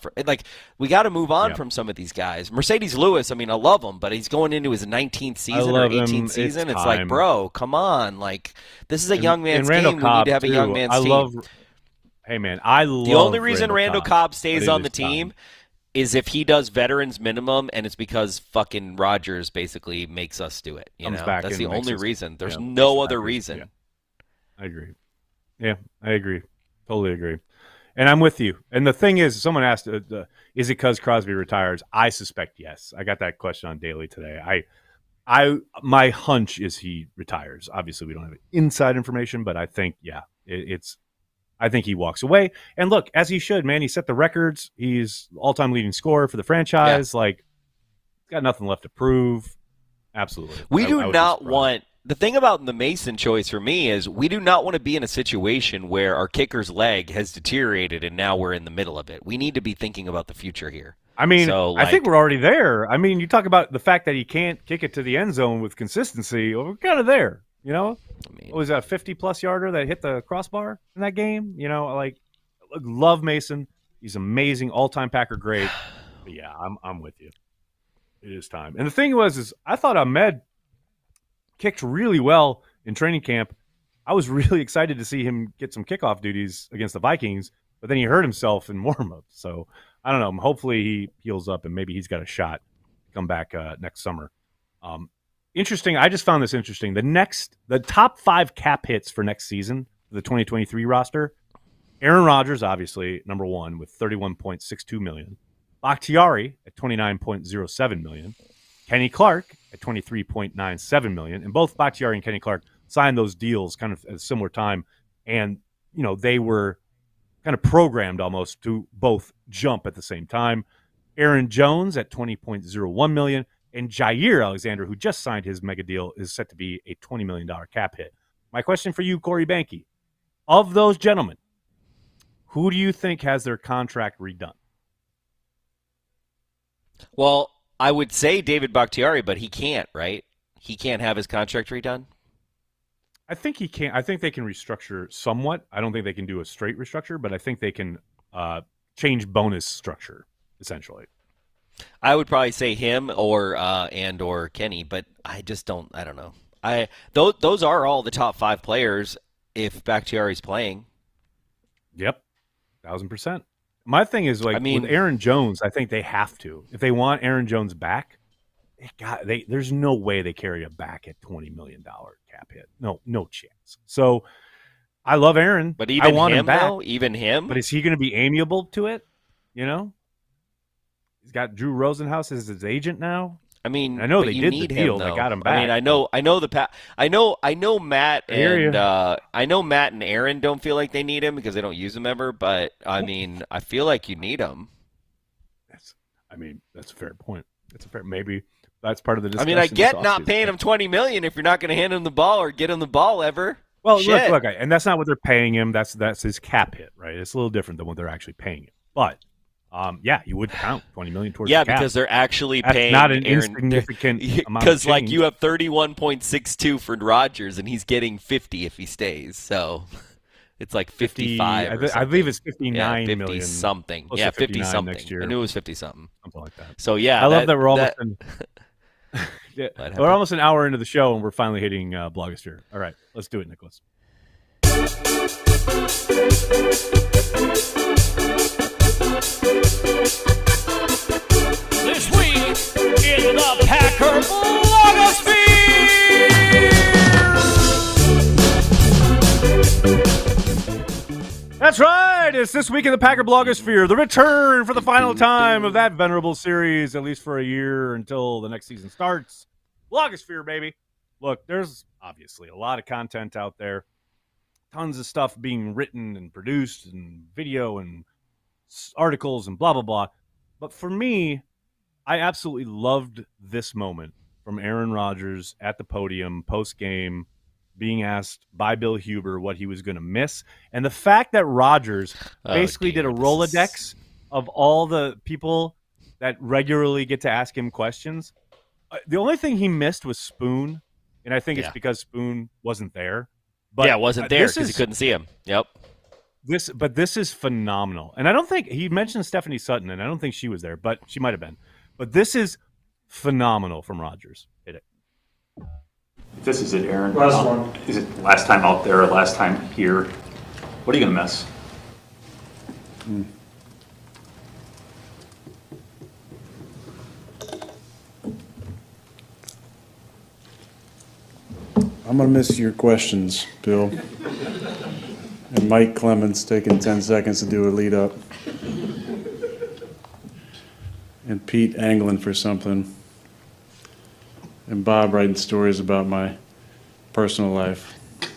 from some of these guys. Mercedes Lewis, I mean, I love him, but he's going into his 19th season or 18th season. It's like, bro, come on, like this is a young man's game. We need to have a young man's team. Hey man, I love the only reason Randall Cobb stays on the team is if he does veterans minimum, and it's because fucking Rodgers basically makes us do it. You know, that's the only reason. There's no other reason. Yeah. I agree. Yeah, I agree. Totally agree. And I'm with you. And the thing is, someone asked, is it because Crosby retires? I suspect yes. I got that question on Daily today. My hunch is he retires. Obviously, we don't have inside information, but I think, I think he walks away. And look, as he should, man, he set the records. He's all-time leading scorer for the franchise. Yeah. Like, he's got nothing left to prove. Absolutely. We do not want – the thing about the Mason choice for me is we do not want to be in a situation where our kicker's leg has deteriorated and now we're in the middle of it. We need to be thinking about the future here. I mean, I think we're already there. I mean, you talk about the fact that he can't kick it to the end zone with consistency. Well, we're kind of there, you know? What was that, a 50-plus yarder that hit the crossbar in that game? You know, like, love Mason. He's amazing, all-time Packer great. But yeah, I'm with you. It is time. And the thing is I thought Ahmed kicked really well in training camp. I was really excited to see him get some kickoff duties against the Vikings, but then he hurt himself in warm-up. So, I don't know. Hopefully he heals up and maybe he's got a shot to come back next summer. Interesting. I just found this interesting. The top 5 cap hits for next season, the 2023 roster, Aaron Rodgers, obviously, number 1 with $31.62 million. Bakhtiari at $29.07 million. Kenny Clark at $23.97 million. And both Bakhtiari and Kenny Clark signed those deals kind of at a similar time. And, you know, they were kind of programmed almost to both jump at the same time. Aaron Jones at $20.01 million. And Jair Alexander, who just signed his mega deal, is set to be a $20 million cap hit. My question for you, Corey Banke, of those gentlemen, who do you think has their contract redone? Well, I would say David Bakhtiari, but he can't, right? He can't have his contract redone? I think he can. I think they can restructure somewhat. I don't think they can do a straight restructure, but I think they can change bonus structure essentially. I would probably say him or Kenny, but I just don't. I don't know. Those are all the top 5 players if Bakhtiari's playing. Yep, 1,000%. My thing is with Aaron Jones, I think they have to. If they want Aaron Jones back, there's no way they carry him back at $20 million cap hit. No chance. So I love Aaron, but even I want him back. Though, even him. But is he going to be amiable to it? You know, he's got Drew Rosenhaus as his agent now. I mean, I know they did the deal that got him back. I mean, I know Matt and I know Matt and Aaron don't feel like they need him because they don't use him ever. But I mean, I feel like you need him. That's a fair point. Maybe that's part of the discussion. I mean, I get not paying him $20 million if you're not going to hand him the ball or get him the ball ever. Well, look, and that's not what they're paying him. That's his cap hit, right? It's a little different than what they're actually paying him. But you would count $20 million towards the cap. Because they're actually paying not an Aaron, insignificant amount. Because you have 31.62 for Rodgers, and he's getting 50 if he stays. So it's like 55. I believe it's 59 50 million something. Close Yeah, to 50 59 something. next year. I knew it was 50 something. Something like that. So yeah, I love that we're almost we're almost an hour into the show, and we're finally hitting Blogosphere. All right, let's do it, Nicholas. This week in the Packer Blogosphere. That's right. It's this week in the Packer Blogosphere, the return for the final time of that venerable series, at least for a year until the next season starts. Blogosphere, baby. Look, there's obviously a lot of content out there. Tons of stuff being written and produced and video and articles and blah, blah, blah. But for me, I absolutely loved this moment from Aaron Rodgers at the podium post-game being asked by Bill Huber what he was going to miss. And the fact that Rodgers basically did a Rolodex of all the people that regularly get to ask him questions. The only thing he missed was Spoon, and I think it's because Spoon wasn't there. But wasn't there because he couldn't see him. Yep. This is phenomenal. And I don't think he mentioned Stephanie Sutton, and I don't think she was there, but she might have been. But this is phenomenal from Rodgers. Hit it. This is it, Aaron. Last one. Is it last time out there, last time here? What are you going to miss? I'm going to miss your questions, Bill. And Mike Clemens taking 10 seconds to do a lead up. And Pete angling for something. And Bob writing stories about my personal life.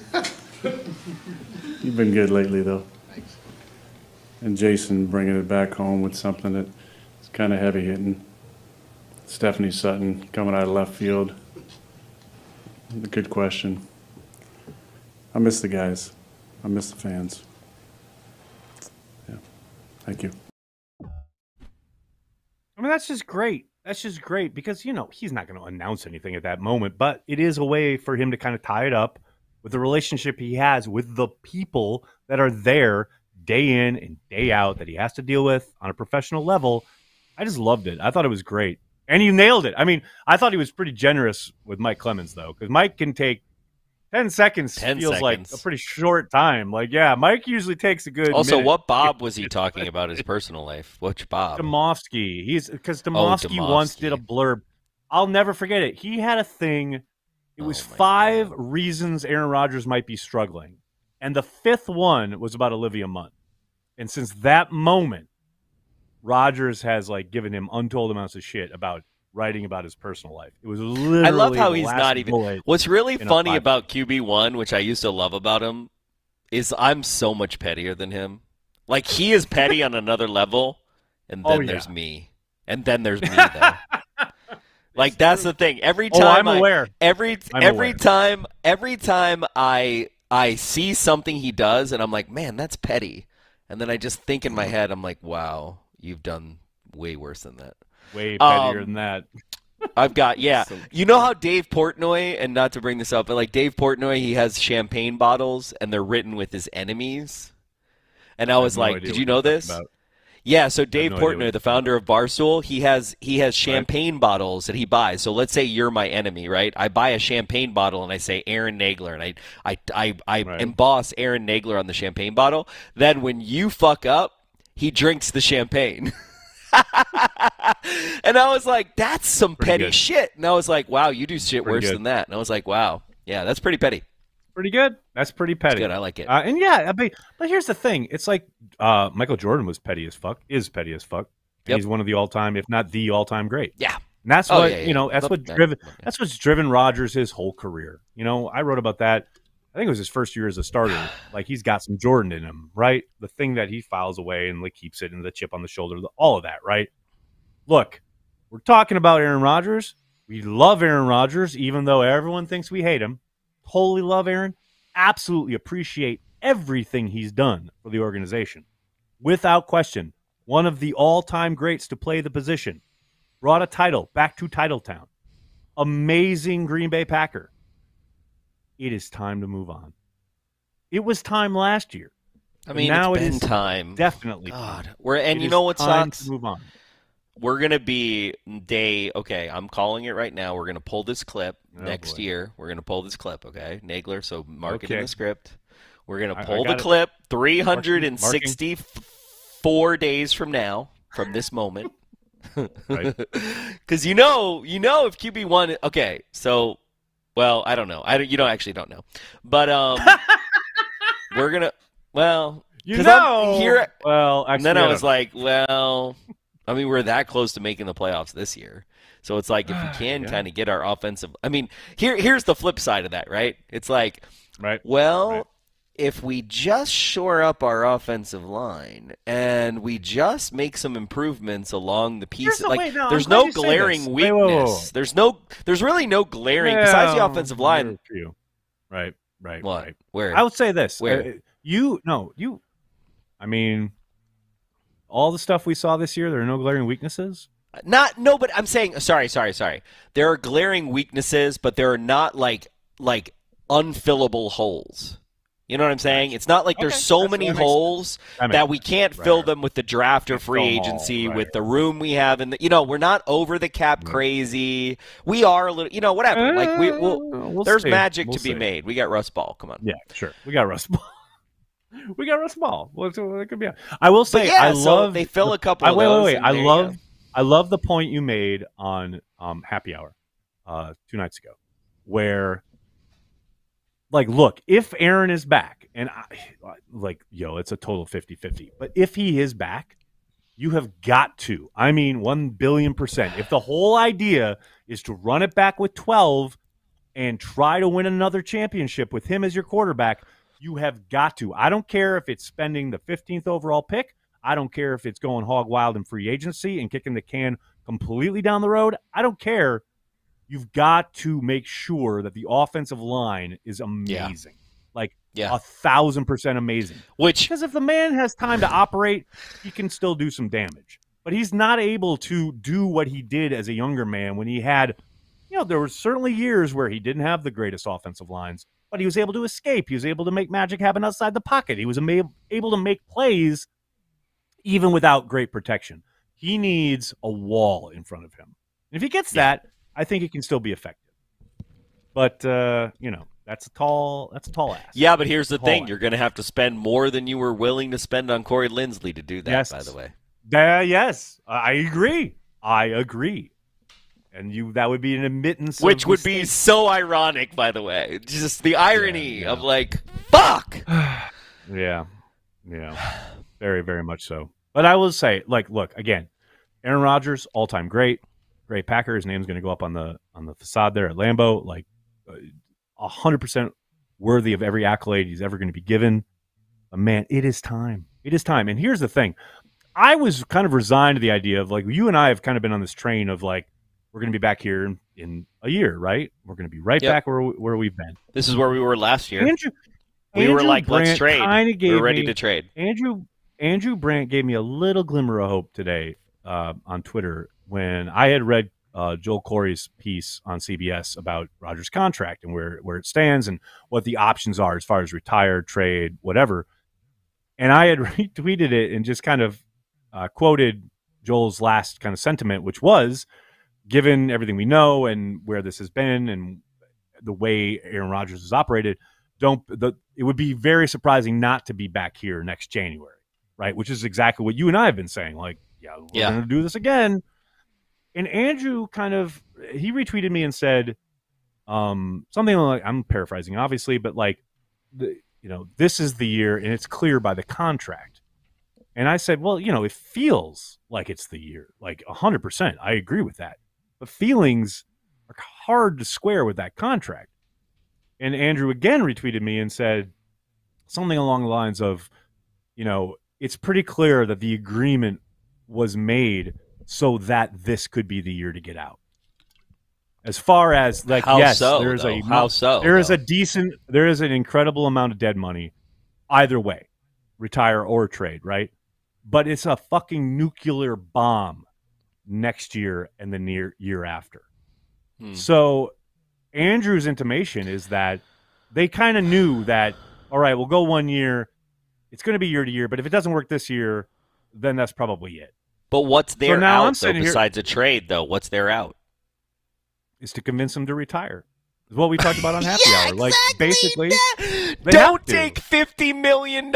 You've been good lately, though. Thanks. And Jason bringing it back home with something that's kind of heavy hitting. Stephanie Sutton coming out of left field. A good question. I miss the guys. I miss the fans. Yeah. Thank you. I mean, that's just great. That's just great because, he's not going to announce anything at that moment, but it is a way for him to kind of tie it up with the relationship he has with the people that are there day in and day out that he has to deal with on a professional level. I just loved it. I thought it was great. And you nailed it. I mean, I thought he was pretty generous with Mike Clemens, though, because Mike can take 10 seconds. 10 feels seconds. like a pretty short time. Mike usually takes a good Also, minute. what Bob was he talking about his personal life? Which Bob? Demovsky. Because Demovsky once did a blurb. I'll never forget it. He had a thing. It was 5 reasons Aaron Rodgers might be struggling. And the 5th one was about Olivia Munn. And since that moment, Rodgers has given him untold amounts of shit about writing about his personal life. It was literally I love how the he's last not even. bullet What's really in a funny 5. about QB1, which I used to love about him, is I'm so much pettier than him. He is petty on another level, and then there's me, and then there's me though. That's the thing. Every time I'm aware. Every time I see something he does, and I'm like, man, that's petty. And then I just think in my head, I'm like, wow, you've done way worse than that. Way pettier than that. I've got, yeah. So- You know how Dave Portnoy, and not to bring this up, but like Dave Portnoy, he has champagne bottles and they're written with his enemies. And I was no like, idea did what you know you're talking this? about. Yeah, so Dave no idea what Portnoy, you're the founder of Barstool, he has champagne bottles that he buys. So let's say you're my enemy, right? I buy a champagne bottle and I say Aaron Nagler, and I emboss Aaron Nagler on the champagne bottle. Then when you fuck up, he drinks the champagne. And I was like, that's some petty good. shit. And I was like, wow, you do shit Pretty worse good. than that. And I was like, wow, yeah, that's pretty petty. Pretty good. That's pretty petty. Good, I like it. And yeah, but here's the thing. It's like Michael Jordan was petty as fuck. Is petty as fuck. And Yep. he's one of the all-time, if not the all-time great. Yeah. And that's Oh, what yeah, yeah. you know. That's Love what that. driven. That's what's driven Rodgers his whole career. You know, I wrote about that. I think it was his first year as a starter. Like he's got some Jordan in him, right? The thing that he files away and like keeps it, and the chip on the shoulder, all of that, right? Look, we're talking about Aaron Rodgers. We love Aaron Rodgers, even though everyone thinks we hate him. Totally love Aaron. Absolutely appreciate everything he's done for the organization. Without question, one of the all-time greats to play the position. Brought a title back to Titletown. Amazing Green Bay Packer. It is time to move on. It was time last year. I mean, now it's it been is time. Definitely. God. time. And It you is know what time sucks? to move on. We're going to be okay, I'm calling it right now. We're going to pull this clip Oh, next boy. year. We're going to pull this clip, okay? Nagler, so mark it in Okay. the script. We're going to I pull the got it. clip 364 days from now, from this moment. Right. Because you know if QB1, okay, so, well, I don't know. You don't actually don't know. But we're going to, well, You 'cause know. I'm here, Well, actually, and then I don't was know. like, well, I mean, we're that close to making the playoffs this year. So it's like if we can Yeah. kind of get our offensive – I mean, here's the flip side of that, right? It's like, right. well, Right. if we just shore up our offensive line and we just make some improvements along the pieces, no- like wait, no, there's I'm glad no you say glaring this. weakness. Wait, whoa. There's really no glaring besides the Well, offensive line. very few. Right. Right. What? Right. Where? I would say this. Where? I mean, all the stuff we saw this year, there are no glaring weaknesses. No, but I'm saying sorry. There are glaring weaknesses, but there are not like unfillable holes. You know what I'm saying? It's not like there's Okay, so that many makes holes That makes that we can't Right, fill right. them with the draft or Can't free fill 'em all, agency right. with the room we have, and we're not over the cap crazy. We are a little, whatever. Like We'll there's see. magic We'll to be see. made. We got Russ Ball. Come on. Yeah, sure. We got Russ Ball. We got Russ Ball. What could be? I will say, But yeah, I so love. they fill a couple of wait, those. wait. and I there you love. go. I love the point you made on Happy Hour 2 nights ago, where, like, look, if Aaron is back, and it's a total 50-50, but if he is back, you have got to. I mean, 1,000,000,000%. If the whole idea is to run it back with 12 and try to win another championship with him as your quarterback, you have got to. I don't care if it's spending the 15th overall pick. I don't care if it's going hog wild in free agency and kicking the can completely down the road. I don't care. You've got to make sure that the offensive line is amazing. Like Yeah. 1,000% amazing. Which Because if the man has time to operate, he can still do some damage. But he's not able to do what he did as a younger man when he had, there were certainly years where he didn't have the greatest offensive lines, but he was able to escape. He was able to make magic happen outside the pocket. He was able to make plays even without great protection. He needs a wall in front of him. And if he gets that, I think it can still be effective. But, that's a tall ask. Yeah, but here's the Tall thing. ask. You're going to have to spend more than you were willing to spend on Corey Linsley to do that, Yes. by the way. Yes, I agree. And that would be an admittance of Which would be mistake. so ironic, by the way. Just the irony Yeah. of like, fuck! Yeah. Very, very much so. But I will say, look, again, Aaron Rodgers, all-time great Packer. His name's going to go up on the facade there at Lambeau. 100% worthy of every accolade he's ever going to be given. But man, it is time. It is time. And here's the thing. I was kind of resigned to the idea of you and I have kind of been on this train of we're going to be back here in a year, right? We're going to be right Yep. back where we've been. This is where we were last year. We were Andrew like, let's Brandt trade. kinda gave We were ready me- to trade. Andrew Brandt gave me a little glimmer of hope today on Twitter when I had read Joel Corey's piece on CBS about Rodgers' contract and where it stands and what the options are as far as retire, trade, whatever. And I had retweeted it and just kind of quoted Joel's last kind of sentiment, which was, given everything we know and where this has been and the way Aaron Rodgers has operated, it would be very surprising not to be back here next January, right? Which is exactly what you and I have been saying. Like, we're going to do this again. And Andrew he retweeted me and said something like, I'm paraphrasing, obviously, but like, this is the year and it's clear by the contract. And I said, well, it feels like it's the year, like 100%. I agree with that. But feelings are hard to square with that contract. And Andrew again retweeted me and said something along the lines of, it's pretty clear that the agreement was made so that this could be the year to get out. As far as like, there is an incredible amount of dead money either way, retire or trade, right? But it's a fucking nuclear bomb next year and the year after. So Andrew's intimation is that they kind of knew that, all right, we'll go 1 year. It's going to be year to year, but if it doesn't work this year, then that's probably it. But what's their out, though, besides a trade, though? What's their out? Is to convince him to retire. Is what we talked about on Happy Hour. Like, basically, don't take $50 million.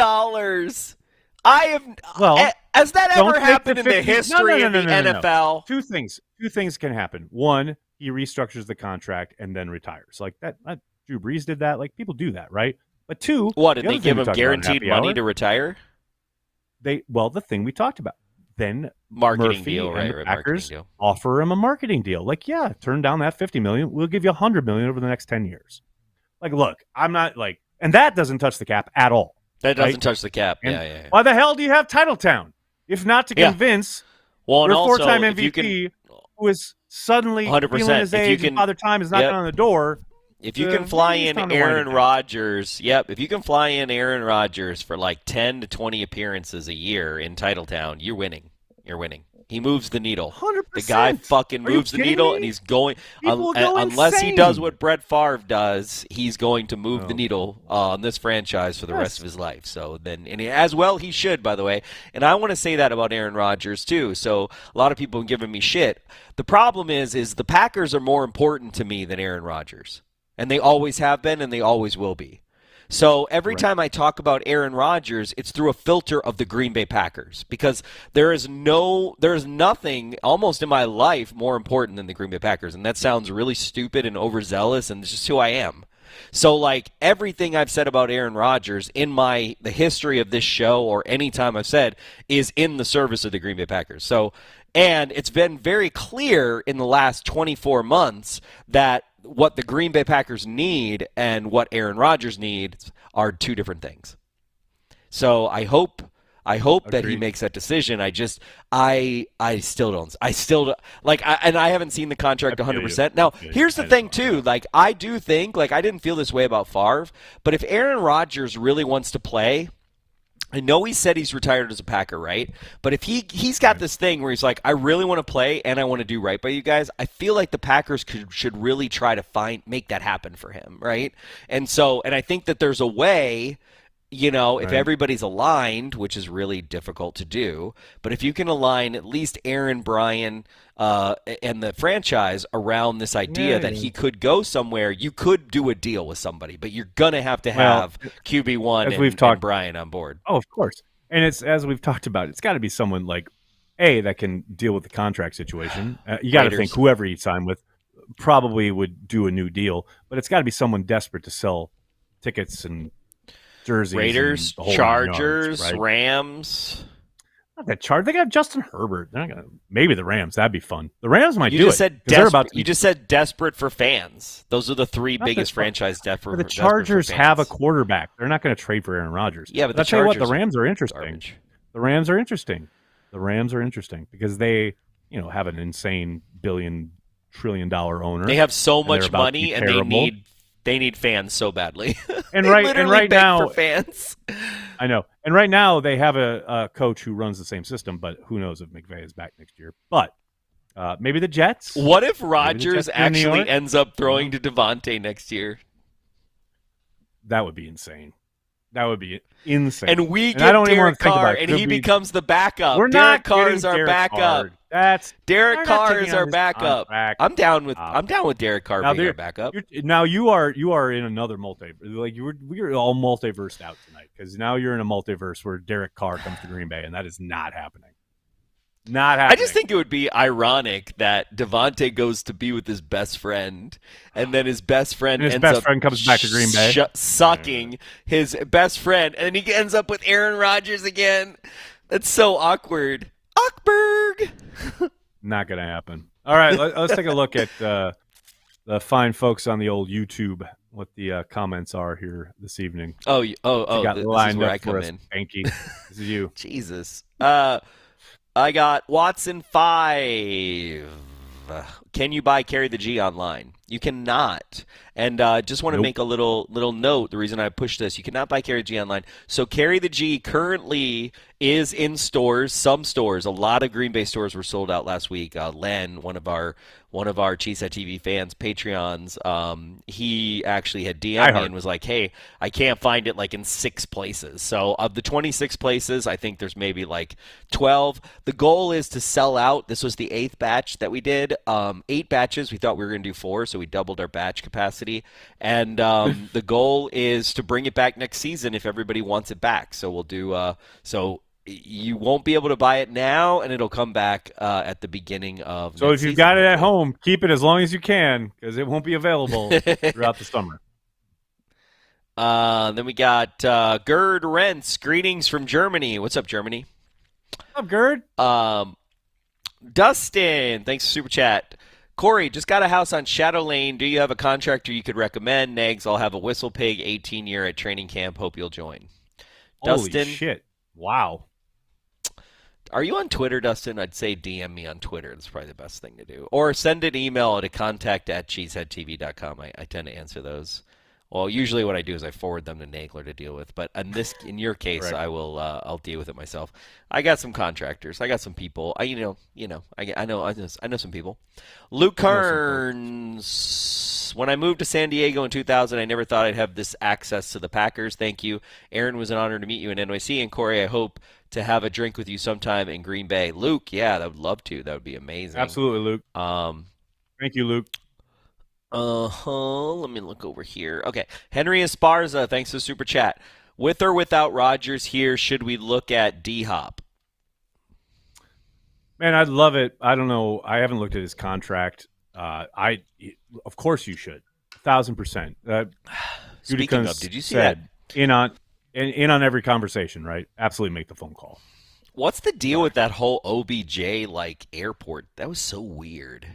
Has that ever happened in the history of the NFL? Two things can happen. One, he restructures the contract and then retires. Like that Drew Brees did that. Like, people do that, right? But two, what did they give him guaranteed money to retire? The thing we talked about. Then marketing Murphy deal, and right? the Packers offer him a marketing deal. Like, yeah, turn down that $50 million. We'll give you $100 million over the next 10 years. Like, look, I'm not like, and that doesn't touch the cap at all. That doesn't touch the cap. And yeah. Why the hell do you have Titletown if not to convince your four-time MVP who is suddenly 100%, feeling his age and Father Time is knocking on the door? If you can fly in Aaron Rodgers, if you can fly in Aaron Rodgers for like 10 to 20 appearances a year in Titletown, you're winning. You're winning. He moves the needle. 100%. The guy fucking moves the needle, and he's going. Unless he does what Brett Favre does, he's going to move the needle on this franchise for the rest of his life. So then, and as well, he should, by the way. And I want to say that about Aaron Rodgers too. So a lot of people have given me shit. The problem is the Packers are more important to me than Aaron Rodgers. And they always have been, and they always will be. So every time I talk about Aaron Rodgers, it's through a filter of the Green Bay Packers, because there is nothing almost in my life more important than the Green Bay Packers. And that sounds really stupid and overzealous, and it's just who I am. So like everything I've said about Aaron Rodgers in the history of this show, or any time I've said, is in the service of the Green Bay Packers. So, and it's been very clear in the last 24 months that what the Green Bay Packers need and what Aaron Rodgers needs are two different things. So I hope that he makes that decision. I still don't and I haven't seen the contract 100%. Now, here's the thing too. Like, I do think, like, I didn't feel this way about Favre, but if Aaron Rodgers really wants to play, I know he said he's retired as a Packer, right? But if he's got this thing where he's like, I really want to play and I want to do right by you guys, I feel like the Packers should really try to make that happen for him, right? And I think that there's a way, if everybody's aligned, which is really difficult to do, but if you can align at least Aaron, Brian, and the franchise around this idea that he could go somewhere, you could do a deal with somebody, but you're going to have QB1 and Brian on board. Oh, of course. And it's, as we've talked about, it's got to be someone like, that can deal with the contract situation. You got to think whoever he signed with probably would do a new deal, but it's got to be someone desperate to sell tickets and jerseys. Raiders, Chargers, yards, right? Rams. Not that Chargers. They got Justin Herbert. They're not gonna. Maybe the Rams. That'd be fun. The Rams might do it. You just said desperate for fans. Those are the three biggest franchise desperate. The Chargers have a quarterback. They're not going to trade for Aaron Rodgers. Yeah, but I'll tell you what, the Rams are interesting. Garbage. The Rams are interesting because they, have an insane $billion-trillion owner. They have so much money, and they need fans so badly. And right now, for fans. I know. And right now they have a coach who runs the same system, but who knows if McVay is back next year. But Maybe the Jets. What if Jets Rodgers in New actually York? ends up throwing to Devontae next year? That would be insane. That would be insane. And we I get don't even Derek want to think Carr, about it. and Could he be- becomes the backup. We're Derek not Carr is getting our Derek backup. Carr. Derek we're not Carr taking is on our his backup. contract. I'm down with Derek Carr Now being there- our backup. Now you are in another multiverse. Like we're all multiversed out tonight because now you're in a multiverse where Derek Carr comes to Green Bay, and that is not happening. Not happening. I just think it would be ironic that Devontae goes to be with his best friend, and then his best friend And his ends best up friend comes back to Green Bay. sucking his best friend, and then he ends up with Aaron Rodgers again. That's so awkward. Awkward. not going to happen. All right, let's take a look at the fine folks on the old YouTube. What the comments are here this evening. Oh, You got this is lined where up I for come us, in. Panky. This is you. Jesus. I got Watson 5. Can you buy Carry the G online? You cannot. And just want to Nope. make a little note. The reason I pushed this, you cannot buy Carry the G online. So Carry the G currently is in stores. Some stores, a lot of Green Bay stores were sold out last week. Len, one of our Cheesehead TV fans, Patreons, he actually had DM'd me and was like, "Hey, I can't find it like in 6 places." So of the 26 places, I think there's maybe like 12. The goal is to sell out. This was the 8th batch that we did. 8 batches. We thought we were going to do 4, so we doubled our batch capacity. And the goal is to bring it back next season if everybody wants it back. So we'll do you won't be able to buy it now, and it'll come back at the beginning of So next if you've season, got it at hopefully. home, keep it as long as you can because it won't be available throughout the summer. Then we got Gerd Rents. Greetings from Germany. What's up, Germany? What's up, Gerd? Dustin, thanks for super chat. Corey, just got a house on Shadow Lane. Do you have a contractor you could recommend? Negs, I'll have a Whistle Pig 18-year at training camp. Hope you'll join. Holy Dustin, shit. Wow. are you on Twitter, Dustin? I'd say DM me on Twitter. That's probably the best thing to do. Or send an email to contact@cheeseheadtv.com. I tend to answer those. Well, usually what I do is I forward them to Nagler to deal with. But in your case, Correct. I'll deal with it myself. I got some contractors. I got some people. I know some people. Luke Kearns. When I moved to San Diego in 2000, I never thought I'd have this access to the Packers. Thank you. Aaron, was an honor to meet you in NYC. And Corey, I hope to have a drink with you sometime in Green Bay. Luke, yeah, I would love to. That would be amazing. Absolutely, Luke. Thank you, Luke. Let me look over here. Okay. Henry Esparza, thanks for the super chat. With or without Rodgers here, should we look at D-Hop? Man, I'd love it. I don't know. I haven't looked at his contract. Of course you should. 1,000%. Speaking of, did you see that? In on every conversation, right? Absolutely make the phone call. What's the deal with that whole OBJ airport? That was so weird.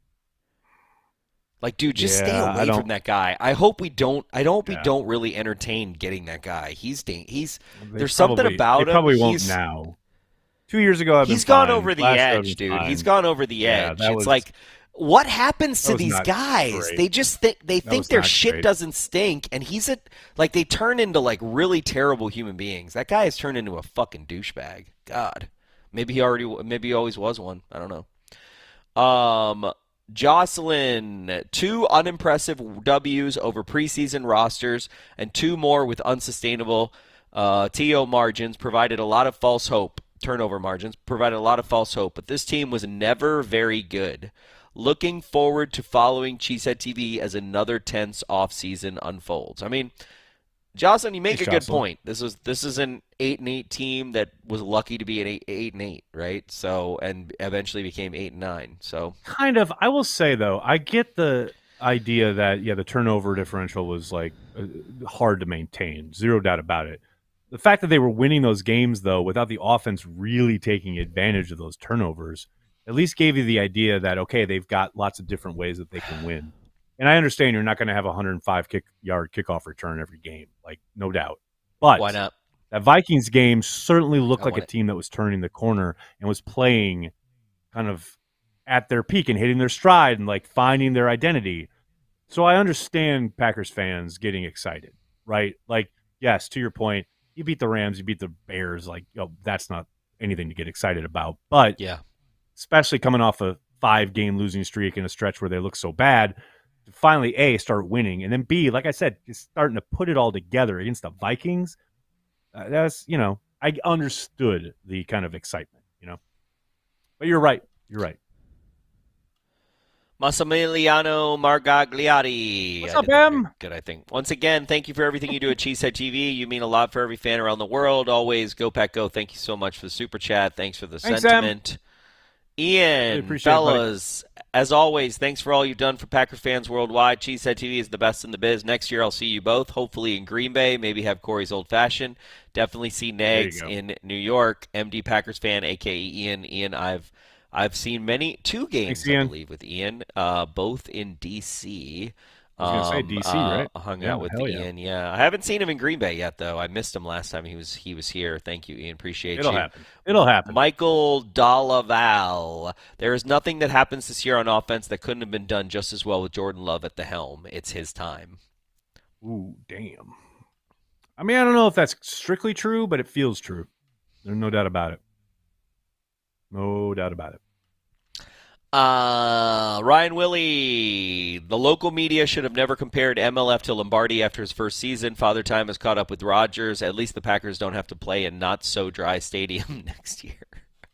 Like, dude, just stay away from that guy. I hope we don't. I hope we don't really entertain getting that guy. There's something about him. They probably won't now. 2 years ago, he's gone over the edge, dude. He's gone over the edge. It's like, what happens to these guys? Great. They just think their shit doesn't stink, and they turn into like really terrible human beings. That guy has turned into a fucking douchebag. God, maybe he always was one. I don't know. Jocelyn, 2 unimpressive W's over preseason rosters and 2 more with unsustainable TO margins provided a lot of false hope. Turnover margins provided a lot of false hope, but this team was never very good. Looking forward to following Cheesehead TV as another tense offseason unfolds. I mean, Jocelyn, you make a good point. This is an 8-8 team that was lucky to be an 8-8, right? So, and eventually became 8-9. So kind of. I will say though, I get the idea that the turnover differential was like hard to maintain. Zero doubt about it. The fact that they were winning those games though, without the offense really taking advantage of those turnovers, at least gave you the idea that okay, they've got lots of different ways that they can win. And I understand you're not going to have a 105-yard kickoff return every game, like no doubt. But why not? That Vikings game certainly looked like a team that was turning the corner and was playing kind of at their peak and hitting their stride and like finding their identity. So I understand Packers fans getting excited, right? Like, yes, to your point, you beat the Rams, you beat the Bears, like that's not anything to get excited about. But yeah, especially coming off a 5-game losing streak in a stretch where they look so bad, to finally A, start winning, and then B, like I said, just starting to put it all together against the Vikings. That's, I understood the kind of excitement, But you're right. You're right. Massimiliano Margagliati. What's up, Em? Good, I think. Once again, thank you for everything you do at Cheesehead TV. You mean a lot for every fan around the world. Always go Pack Go. Thank you so much for the super chat. Thanks for the sentiment. Ian, really fellas, as always, thanks for all you've done for Packer fans worldwide. Cheesehead TV is the best in the biz. Next year, I'll see you both, hopefully in Green Bay. Maybe have Corey's Old Fashioned. Definitely see Nags in New York. MD Packers fan, a.k.a. Ian. Ian, I've seen two games, I believe, with Ian, both in D.C. I was going to say D.C., right? Hung out with Ian, yeah. I haven't seen him in Green Bay yet, though. I missed him last time he was here. Thank you, Ian. Appreciate It'll happen. It'll happen. Michael Dalaval. There is nothing that happens this year on offense that couldn't have been done just as well with Jordan Love at the helm. It's his time. Ooh, damn. I mean, I don't know if that's strictly true, but it feels true. There's no doubt about it. No doubt about it. Ryan Willie, the local media should have never compared MLF to Lombardi after his first season. Father Time has caught up with Rodgers. At least the Packers don't have to play in not-so-dry stadium next year.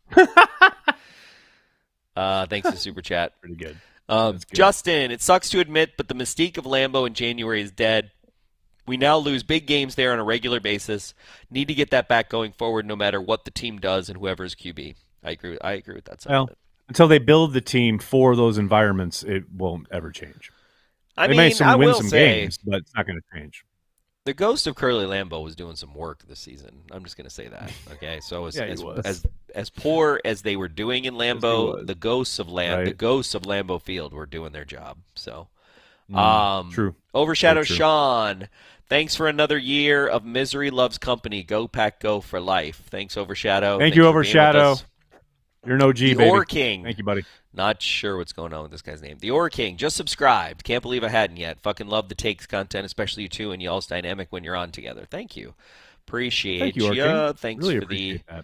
Thanks for Super Chat. Pretty good. Justin, it sucks to admit, but the mystique of Lambeau in January is dead. We now lose big games there on a regular basis. Need to get that back going forward no matter what the team does and whoever is QB. I agree with that sentiment. Well, until they build the team for those environments, it won't ever change. They may win some games, but it's not going to change. The ghost of Curly Lambeau was doing some work this season. I'm just going to say that. Okay, so as poor as they were doing in Lambeau, the ghosts of Lambeau Field were doing their job. So, true. Overshadow Sean. Thanks for another year of misery loves company. Go Pack Go for life. Thanks, Overshadow. Thank you, Overshadow. You're an OG, baby. Or King. Thank you, buddy. Not sure what's going on with this guy's name. The Or King just subscribed. Can't believe I hadn't yet. Fucking love the takes content, especially you two, and y'all's dynamic when you're on together. Thank you. Appreciate you. Thanks really for the. That.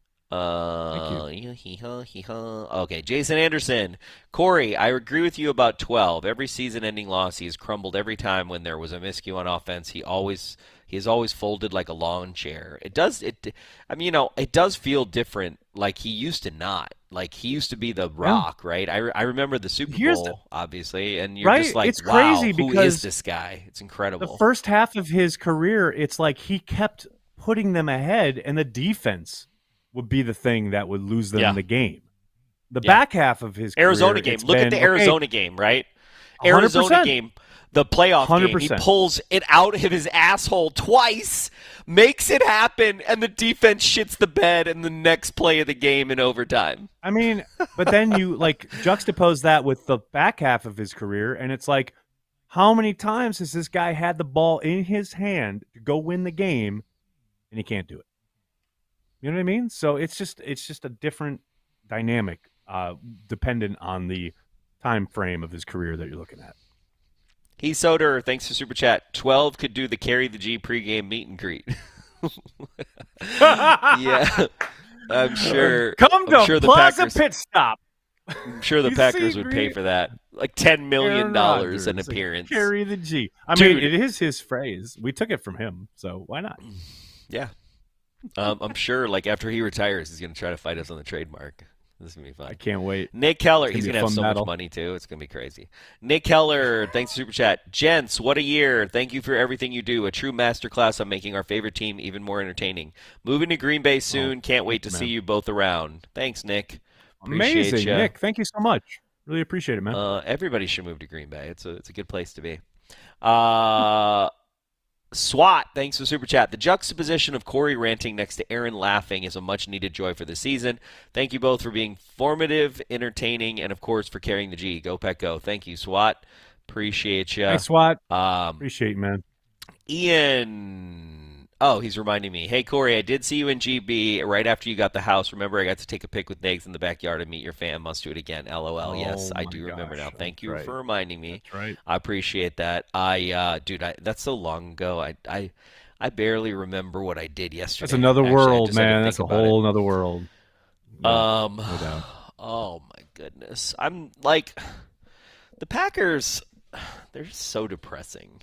Okay, Jason Anderson. Corey, I agree with you about 12. Every season-ending loss, he has crumbled every time when there was a miscue on offense. He has always folded like a lawn chair. It does feel different. Like he used to not. Like he used to be the Rock, right? I remember the Super Bowl, obviously, and you're just like, it's crazy wow, who is this guy? It's incredible. The first half of his career, it's like he kept putting them ahead, and the defense would be the thing that would lose them the game. The back half of his Arizona career, game. Look at the Arizona game, right? Arizona 100%. game. The playoff 100%. game, he pulls it out of his asshole twice, makes it happen, and the defense shits the bed in the next play of the game in overtime. I mean, but then you juxtapose that with the back half of his career, and it's like, how many times has this guy had the ball in his hand to go win the game, and he can't do it? You know what I mean? So it's just a different dynamic, dependent on the time frame of his career that you're looking at. Heath Soder, thanks for Super Chat. 12 could do the Carry the G pregame meet and greet. Yeah, I'm sure. Come to Plaza Pit Stop. I'm sure the Packers would pay for that. Like $10 million an appearance. Carry the G. I mean, it is his phrase. We took it from him, so why not? Yeah. I'm sure, after he retires, he's going to try to fight us on the trademark. This is going to be fun. I can't wait. Nick Keller, he's going to have so much money, too. It's going to be crazy. Nick Keller, thanks for Super Chat. Gents, what a year. Thank you for everything you do. A true masterclass on making our favorite team even more entertaining. Moving to Green Bay soon. Can't wait to see you both around. Thanks, Nick. Amazing, Nick. Thank you so much. Really appreciate it, man. Everybody should move to Green Bay. It's a good place to be. SWAT, thanks for Super Chat. The juxtaposition of Corey ranting next to Aaron laughing is a much-needed joy for the season. Thank you both for being formative, entertaining, and, of course, for carrying the G. Go, Pack, go. Thank you, SWAT. Appreciate you. Thanks, SWAT. Appreciate you, man. Ian. Oh, he's reminding me. Hey, Corey, I did see you in GB right after you got the house. Remember, I got to take a pic with Nags in the backyard and meet your fam. Must do it again. LOL. Yes, I do remember now. Thank you for reminding me. That's right. I appreciate that. That's so long ago. I barely remember what I did yesterday. That's another world, man. That's a whole other world. No doubt. Oh my goodness. I'm like, the Packers, they're so depressing.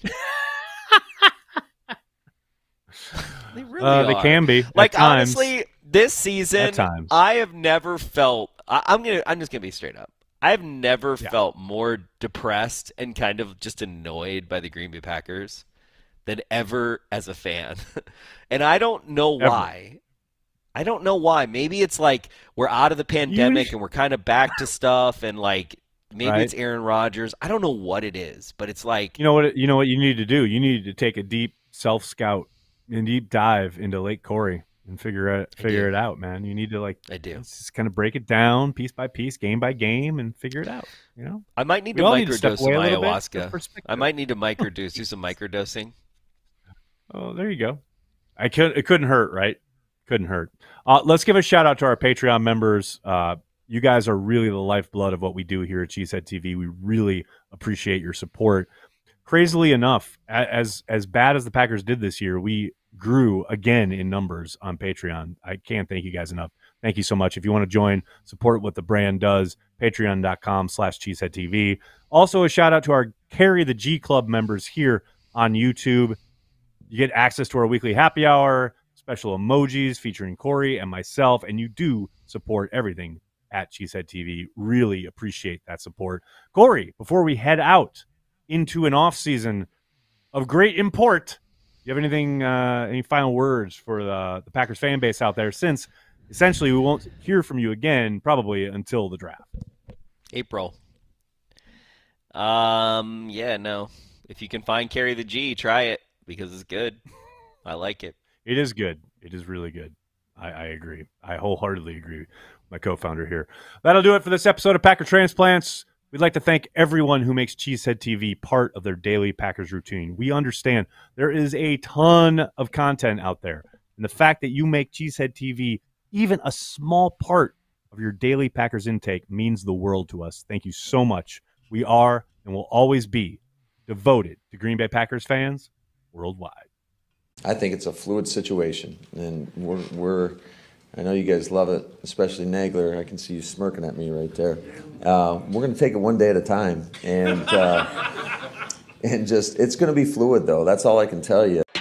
They really are. They can be. Like, at times. honestly, this season, At times. I have never felt. I'm just gonna be straight up. I've never felt more depressed and kind of just annoyed by the Green Bay Packers than ever as a fan. And I don't know why. I don't know why. Maybe it's like we're out of the pandemic and we're kind of back to stuff, and like maybe it's Aaron Rodgers. I don't know what it is, but it's like you know what you need to do. You need to take a deep self-scout and deep dive into Lake Corey and figure it out, man. You need to just kind of break it down piece by piece, game by game, and figure it out. You know, I might need to microdose some ayahuasca. I might need to do some microdosing. Oh, there you go. It couldn't hurt, right? Couldn't hurt. Let's give a shout out to our Patreon members. You guys are really the lifeblood of what we do here at Cheesehead TV. We really appreciate your support. Crazily enough, as bad as the Packers did this year, we grew again in numbers on Patreon. I can't thank you guys enough. Thank you so much. If you want to join, support what the brand does, patreon.com/cheeseheadtv. Also, a shout out to our Carry the G Club members here on YouTube. You get access to our weekly happy hour, special emojis featuring Corey and myself, and you do support everything at Cheesehead TV. Really appreciate that support. Corey, before we head out into an off season of great import, you have anything, any final words for the Packers fan base out there, since essentially we won't hear from you again probably until the draft? April. No. If you can find Carry the G, try it because it's good. I like it. It is good. It is really good. I agree. I wholeheartedly agree with my co-founder here. That'll do it for this episode of Packer Transplants. We'd like to thank everyone who makes Cheesehead TV part of their daily Packers routine. We understand there is a ton of content out there, and the fact that you make Cheesehead TV even a small part of your daily Packers intake means the world to us. Thank you so much. We are and will always be devoted to Green Bay Packers fans worldwide. I think it's a fluid situation, and I know you guys love it, especially Nagler. I can see you smirking at me right there. We're going to take it one day at a time, and it's going to be fluid, though. That's all I can tell you.